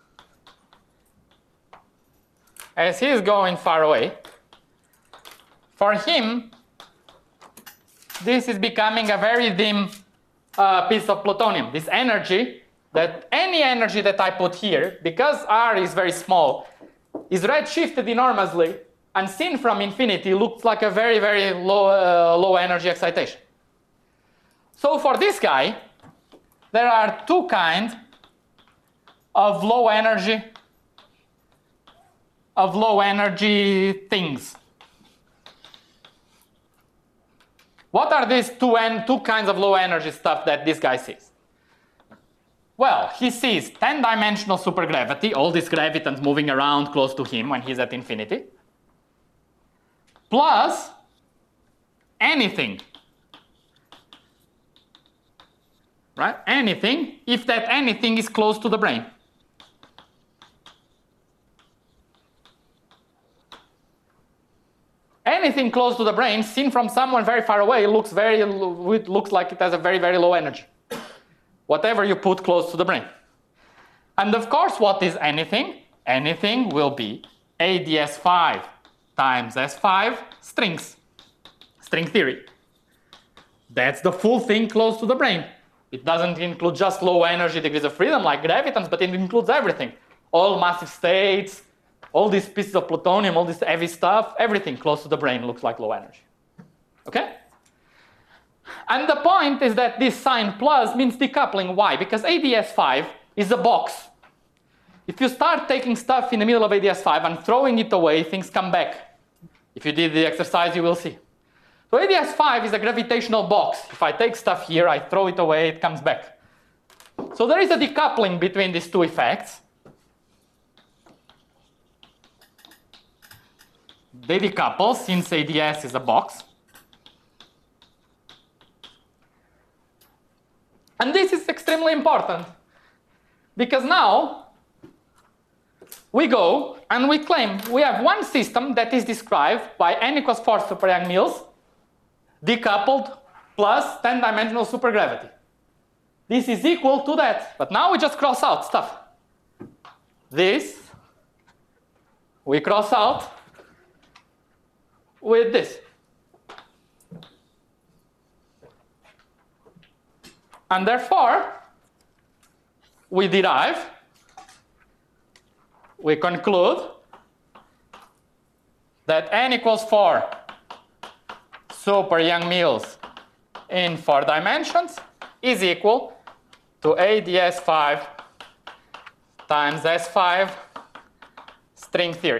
as he is going far away, for him, this is becoming a very dim uh, piece of plutonium. This energy, that any energy that I put here, because R is very small, is redshifted enormously, and seen from infinity looks like a very, very low, uh, low energy excitation. So for this guy, there are two kinds of low energy, of low energy things. What are these two, en two kinds of low energy stuff that this guy sees? Well, he sees ten-dimensional supergravity, all these gravitons moving around close to him when he's at infinity, plus anything, right? Anything, if that anything is close to the brain. Anything close to the brain, seen from someone very far away, looks very, it looks like it has a very, very low energy. Whatever you put close to the brain. And of course, what is anything? Anything will be A D S five times S five strings, string theory. That's the full thing close to the brain. It doesn't include just low energy degrees of freedom like gravitons, but it includes everything. All massive states, all these pieces of plutonium, all this heavy stuff, everything close to the brain looks like low energy. Okay? And the point is that this sign plus means decoupling. Why? Because A D S five is a box. If you start taking stuff in the middle of A D S five and throwing it away, things come back. If you did the exercise, you will see. So A D S five is a gravitational box. If I take stuff here, I throw it away, it comes back. So there is a decoupling between these two effects. They decouple since A D S is a box. And this is extremely important because now we go and we claim we have one system that is described by n equals four super Yang-Mills decoupled plus ten-dimensional supergravity. This is equal to that, but now we just cross out stuff. This we cross out with this. And therefore, we derive, we conclude that n equals four super Yang-Mills in four dimensions is equal to A D S five times S five string theory.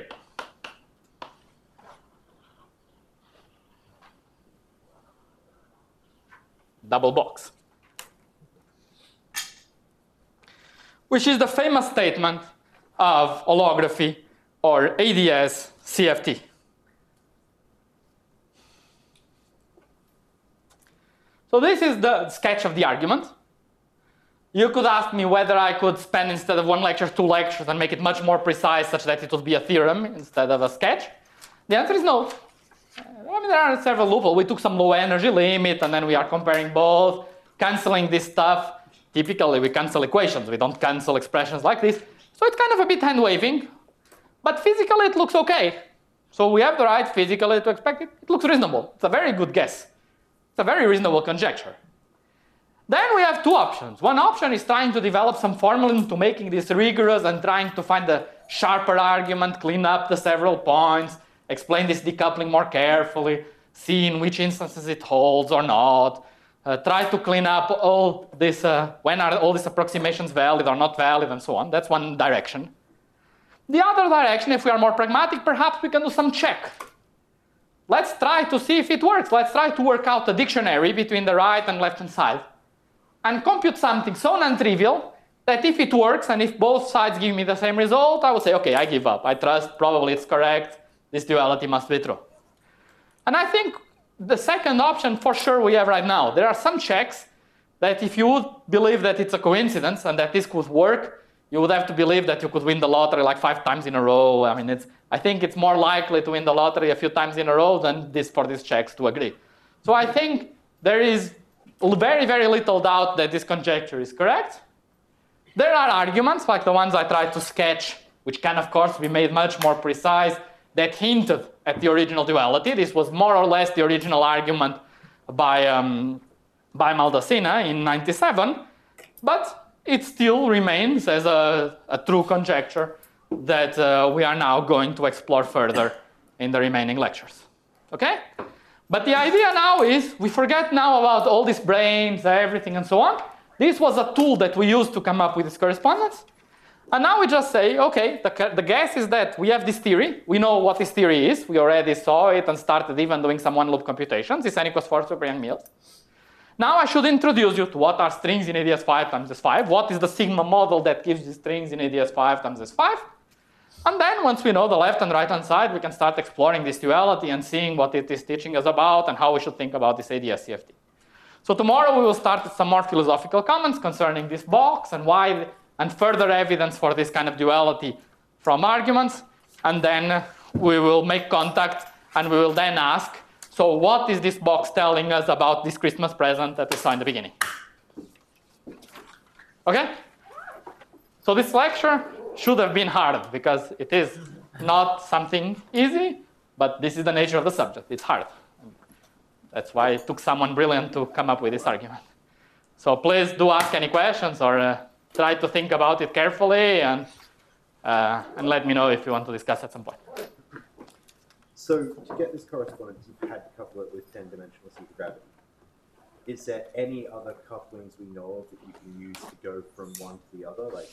Double box. Which is the famous statement of holography or A D S C F T. So this is the sketch of the argument. You could ask me whether I could spend instead of one lecture, two lectures and make it much more precise such that it would be a theorem instead of a sketch. The answer is no. I mean, there are several loopholes. We took some low energy limit and then we are comparing both, canceling this stuff. Typically, we cancel equations. We don't cancel expressions like this. So it's kind of a bit hand-waving. But physically, it looks okay. So we have the right physically to expect it. It looks reasonable. It's a very good guess. It's a very reasonable conjecture. Then we have two options. One option is trying to develop some formula to making this rigorous and trying to find the sharper argument, clean up the several points, explain this decoupling more carefully, see in which instances it holds or not. Uh, try to clean up all this, uh, when are all these approximations valid or not valid and so on. That's one direction. The other direction, if we are more pragmatic, perhaps we can do some check. Let's try to see if it works. Let's try to work out a dictionary between the right and left-hand side and compute something so non-trivial that if it works and if both sides give me the same result, I will say, okay, I give up. I trust, probably it's correct. This duality must be true. And I think the second option for sure we have right now. There are some checks that if you would believe that it's a coincidence and that this could work, you would have to believe that you could win the lottery like five times in a row. I mean, it's, I think it's more likely to win the lottery a few times in a row than this for these checks to agree. So I think there is very, very little doubt that this conjecture is correct. There are arguments, like the ones I tried to sketch, which can, of course, be made much more precise, that hinted at the original duality. This was more or less the original argument by, um, by Maldacena in ninety-seven, but it still remains as a, a true conjecture that uh, we are now going to explore further in the remaining lectures. Okay? But the idea now is we forget now about all these branes, everything, and so on. This was a tool that we used to come up with this correspondence. And now we just say, okay, the, the guess is that we have this theory. We know what this theory is. We already saw it and started even doing some one-loop computations. It's n equals four super Yang-Mills. Now I should introduce you to what are strings in A D S five times S five. What is the sigma model that gives you strings in A D S five times S five? And then once we know the left and right hand side, we can start exploring this duality and seeing what it is teaching us about and how we should think about this A D S C F T. So tomorrow we will start with some more philosophical comments concerning this box and why, and further evidence for this kind of duality from arguments. And then we will make contact and we will then ask, so what is this box telling us about this Christmas present that we saw in the beginning? Okay? So this lecture should have been hard because it is not something easy, but this is the nature of the subject. It's hard. That's why it took someone brilliant to come up with this argument. So please do ask any questions or uh, try to think about it carefully and, uh, and let me know if you want to discuss at some point. So to get this correspondence, you've had to couple it with ten-dimensional supergravity. Is there any other couplings we know of that you can use to go from one to the other? Like,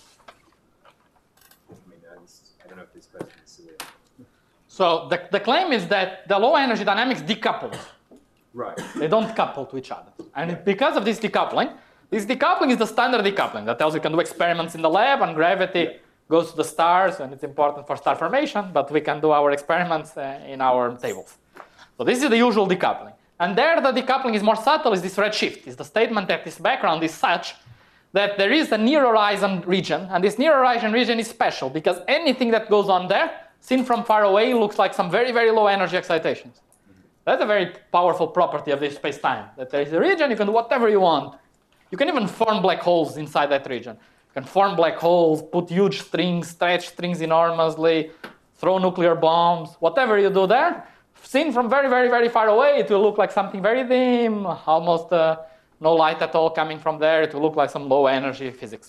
I mean, I, just, I don't know if this question is silly. So the, the claim is that the low energy dynamics decouple. Right. They don't couple to each other. And yeah. Because of this decoupling, this decoupling is the standard decoupling that tells you can do experiments in the lab and gravity yeah. goes to the stars and it's important for star formation, but we can do our experiments uh, in our tables. So this is the usual decoupling. And there the decoupling is more subtle, is this redshift. It's the statement that this background is such that there is a near horizon region, and this near horizon region is special because anything that goes on there, seen from far away, looks like some very, very low energy excitations. That's a very powerful property of this space-time, that there is a region, you can do whatever you want. You can even form black holes inside that region. You can form black holes, put huge strings, stretch strings enormously, throw nuclear bombs, whatever you do there. Seen from very, very, very far away, it will look like something very dim, almost uh, no light at all coming from there. It will look like some low energy physics.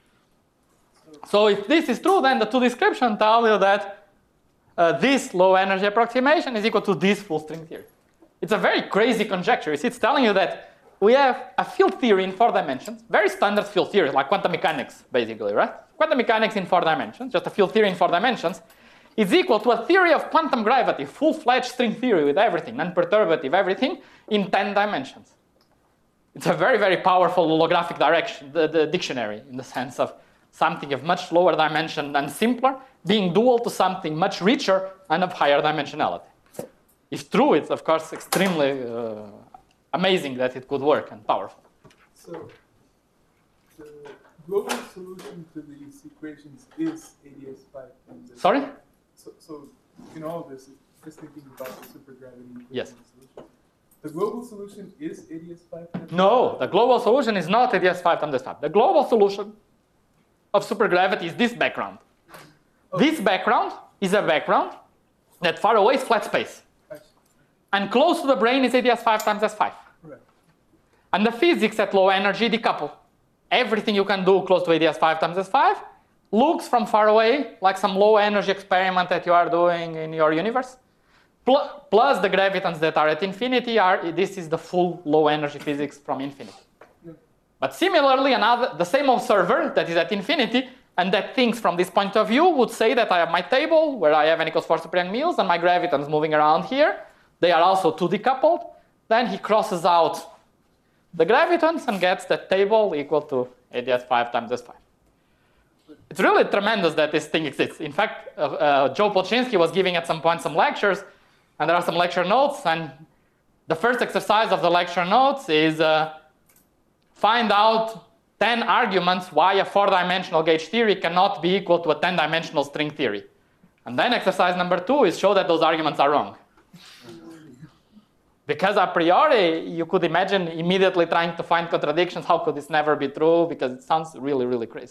So if this is true, then the two descriptions tell you that Uh, this low energy approximation is equal to this full string theory. It's a very crazy conjecture. It's telling you that we have a field theory in four dimensions, very standard field theory, like quantum mechanics, basically, right? Quantum mechanics in four dimensions, just a field theory in four dimensions, is equal to a theory of quantum gravity, full-fledged string theory with everything, non-perturbative everything, in ten dimensions. It's a very, very powerful holographic direction, the, the dictionary, in the sense of something of much lower dimension and simpler, being dual to something much richer and of higher dimensionality. If true, it's of course extremely uh, amazing that it could work and powerful. So, the global solution to these equations is A D S five. Sorry? So, so, in all of this, just thinking about the supergravity yes. solution. The global solution is A D S five? No, the global solution is not A D S five times S five. The global solution of supergravity is this background. Okay. This background is a background that far away is flat space. And close to the brane is A D S five times S five. Right. And the physics at low energy decouple. Everything you can do close to A D S five times S five looks from far away like some low energy experiment that you are doing in your universe. Plus the gravitons that are at infinity are, this is the full low energy physics from infinity. Yeah. But similarly, another, the same observer that is at infinity and that thinks from this point of view would say that I have my table where I have n equals four super Yang-Mills and my gravitons moving around here. They are also two decoupled. Then he crosses out the gravitons and gets that table equal to A D S five times S five. It's really tremendous that this thing exists. In fact, uh, uh, Joe Polchinski was giving at some point some lectures, and there are some lecture notes, and the first exercise of the lecture notes is uh, find out ten arguments why a four-dimensional gauge theory cannot be equal to a ten-dimensional string theory. And then exercise number two is show that those arguments are wrong. Because a priori, you could imagine immediately trying to find contradictions. How could this never be true? Because it sounds really, really crazy.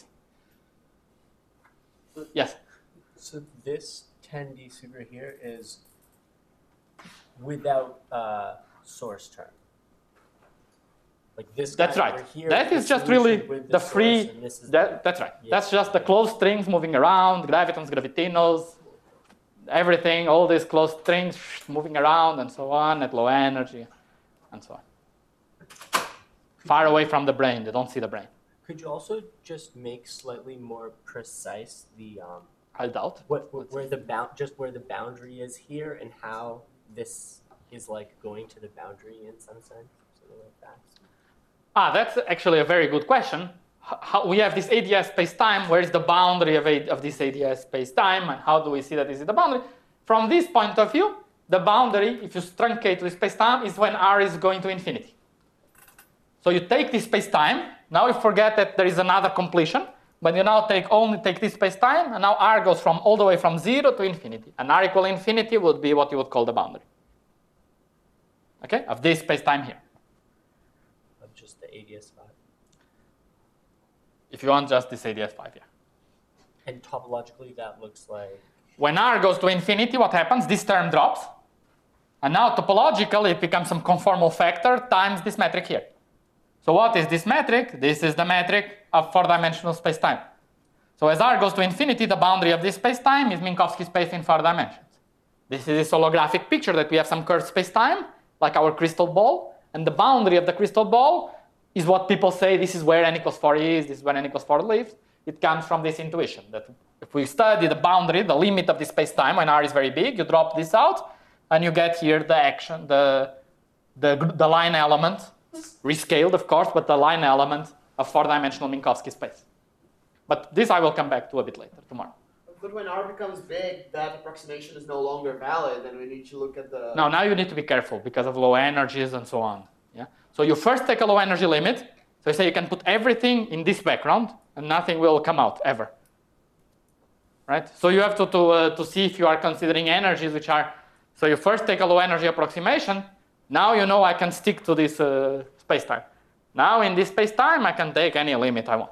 Yes? So this ten D super here is without uh, source term. Like this guy That's right. over here That is just solution really with the source, free, and this is that, that's right. That's just the closed strings moving around, gravitons, gravitinos, everything, all these closed strings moving around and so on at low energy and so on. Far away from the brain, they don't see the brain. Could you also just make slightly more precise the um, I doubt. what, what where the bound just where the boundary is here and how this is like going to the boundary in some sense, something like that. Ah, that's actually a very good question. How, we have this A D S space-time. Where is the boundary of, a, of this A D S space-time, and how do we see that this is the boundary? From this point of view, the boundary, if you truncate with space-time, is when R is going to infinity. So you take this space-time. Now you forget that there is another completion, but you now take only take this space-time, and now R goes from all the way from zero to infinity. And R equal infinity would be what you would call the boundary. Okay, of this space-time here. Of just the A D S five. If you want just this A D S five, yeah. And topologically, that looks like. When R goes to infinity, what happens? This term drops. And now topologically, it becomes some conformal factor times this metric here. So what is this metric? This is the metric of four-dimensional space-time. So as R goes to infinity, the boundary of this space-time is Minkowski space in four dimensions. This is this holographic picture that we have some curved space-time, like our crystal ball. And the boundary of the crystal ball is what people say this is where n equals four is, this is where n equals four lives. It comes from this intuition that if we study the boundary, the limit of the space-time when R is very big, you drop this out, and you get here the action, the, the, the line element, rescaled of course, but the line element of four-dimensional Minkowski space. But this I will come back to a bit later, tomorrow. But when R becomes big, that approximation is no longer valid, and we need to look at the... No, now you need to be careful because of low energies and so on. Yeah. So you first take a low energy limit. So you say you can put everything in this background, and nothing will come out, ever. Right? So you have to, to, uh, to see if you are considering energies which are... So you first take a low energy approximation. Now you know I can stick to this uh, space-time. Now in this space-time, I can take any limit I want.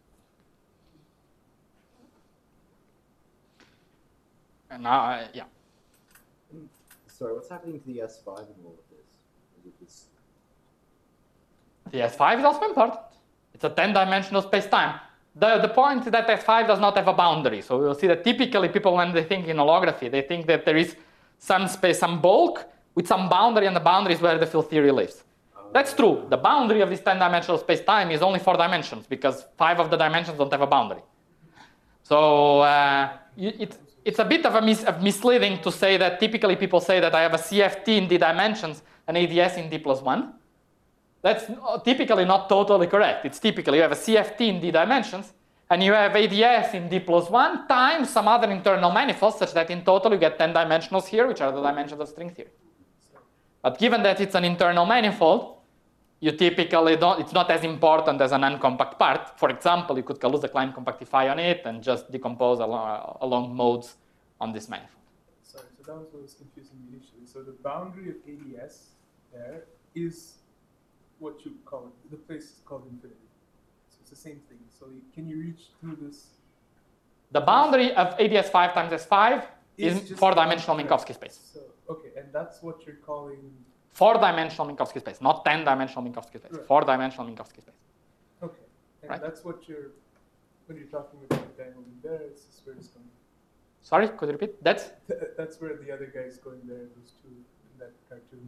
And now, I, yeah. Sorry, what's happening to the S five in all of this? Is it this? The S five is also important. It's a ten-dimensional space-time. The, the point is that S five does not have a boundary. So we'll see that typically people, when they think in holography, they think that there is some space, some bulk with some boundary, and the boundary is where the field theory lives. That's true. The boundary of this ten-dimensional space-time is only four dimensions because five of the dimensions don't have a boundary. So uh, it, it's a bit of a mis of misleading to say that typically people say that I have a C F T in d dimensions and A D S in d plus one. That's typically not totally correct. It's typically you have a C F T in d dimensions and you have A D S in d plus one times some other internal manifolds such that in total you get ten dimensionals here, which are the dimensions of string theory. But given that it's an internal manifold, you typically don't, it's not as important as an uncompact part. For example, you could Kaluza-Klein compactify on it and just decompose along, along modes on this manifold. Sorry, so that was what was confusing me initially. So the boundary of A D S there is what you call it, the place is called infinity. So it's the same thing. So you, can you reach through this? The boundary of A D S five times S five Is is just- four-dimensional Minkowski space. So, okay, and that's what you're calling, Four-dimensional Minkowski space, not ten-dimensional Minkowski space. Right. Four-dimensional Minkowski space. okay, and Right. that's what you're, when you're talking about the guy moving there, it's just where it's going. Sorry, could you repeat? That's That's where the other guy is going there, those two in that cartoon.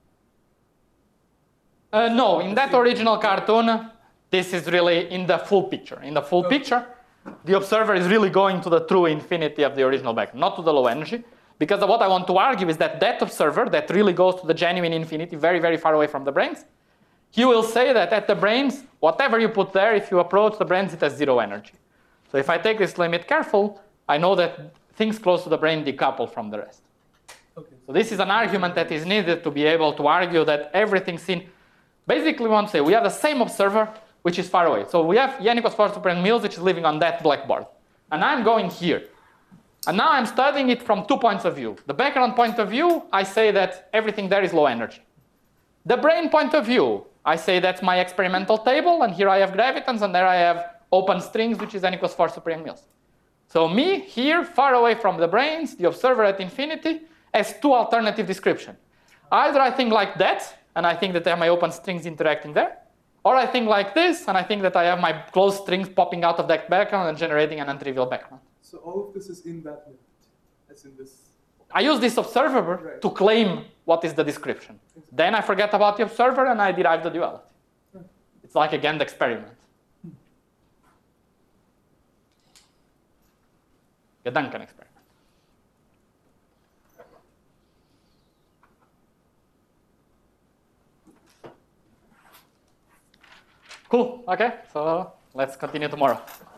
uh, no. In that original cartoon, this is really in the full picture. In the full Okay. picture, the observer is really going to the true infinity of the original background, not to the low energy. Because what I want to argue is that that observer that really goes to the genuine infinity, very, very far away from the brains, he will say that at the brains, whatever you put there, if you approach the brains, it has zero energy. So if I take this limit careful, I know that things close to the brain decouple from the rest. Okay. So this is an argument that is needed to be able to argue that everything seen. Basically, we want to say we have the same observer, which is far away. So we have n equals four super n Mills, which is living on that blackboard. And I'm going here. And now I'm studying it from two points of view. The background point of view, I say that everything there is low energy. The brain point of view, I say that's my experimental table, and here I have gravitons, and there I have open strings, which is n equals four super young Mills. So me, here, far away from the brains, the observer at infinity, has two alternative descriptions. Either I think like that, and I think that I have my open strings interacting there, or I think like this, and I think that I have my closed strings popping out of that background and generating an untrivial background. So all of this is in that limit, as in this. I use this observer Right. to claim what is the description. Exactly. Then I forget about the observer and I derive the duality. Right. It's like, again, the experiment. The Duncan experiment. Cool, okay, so let's continue tomorrow.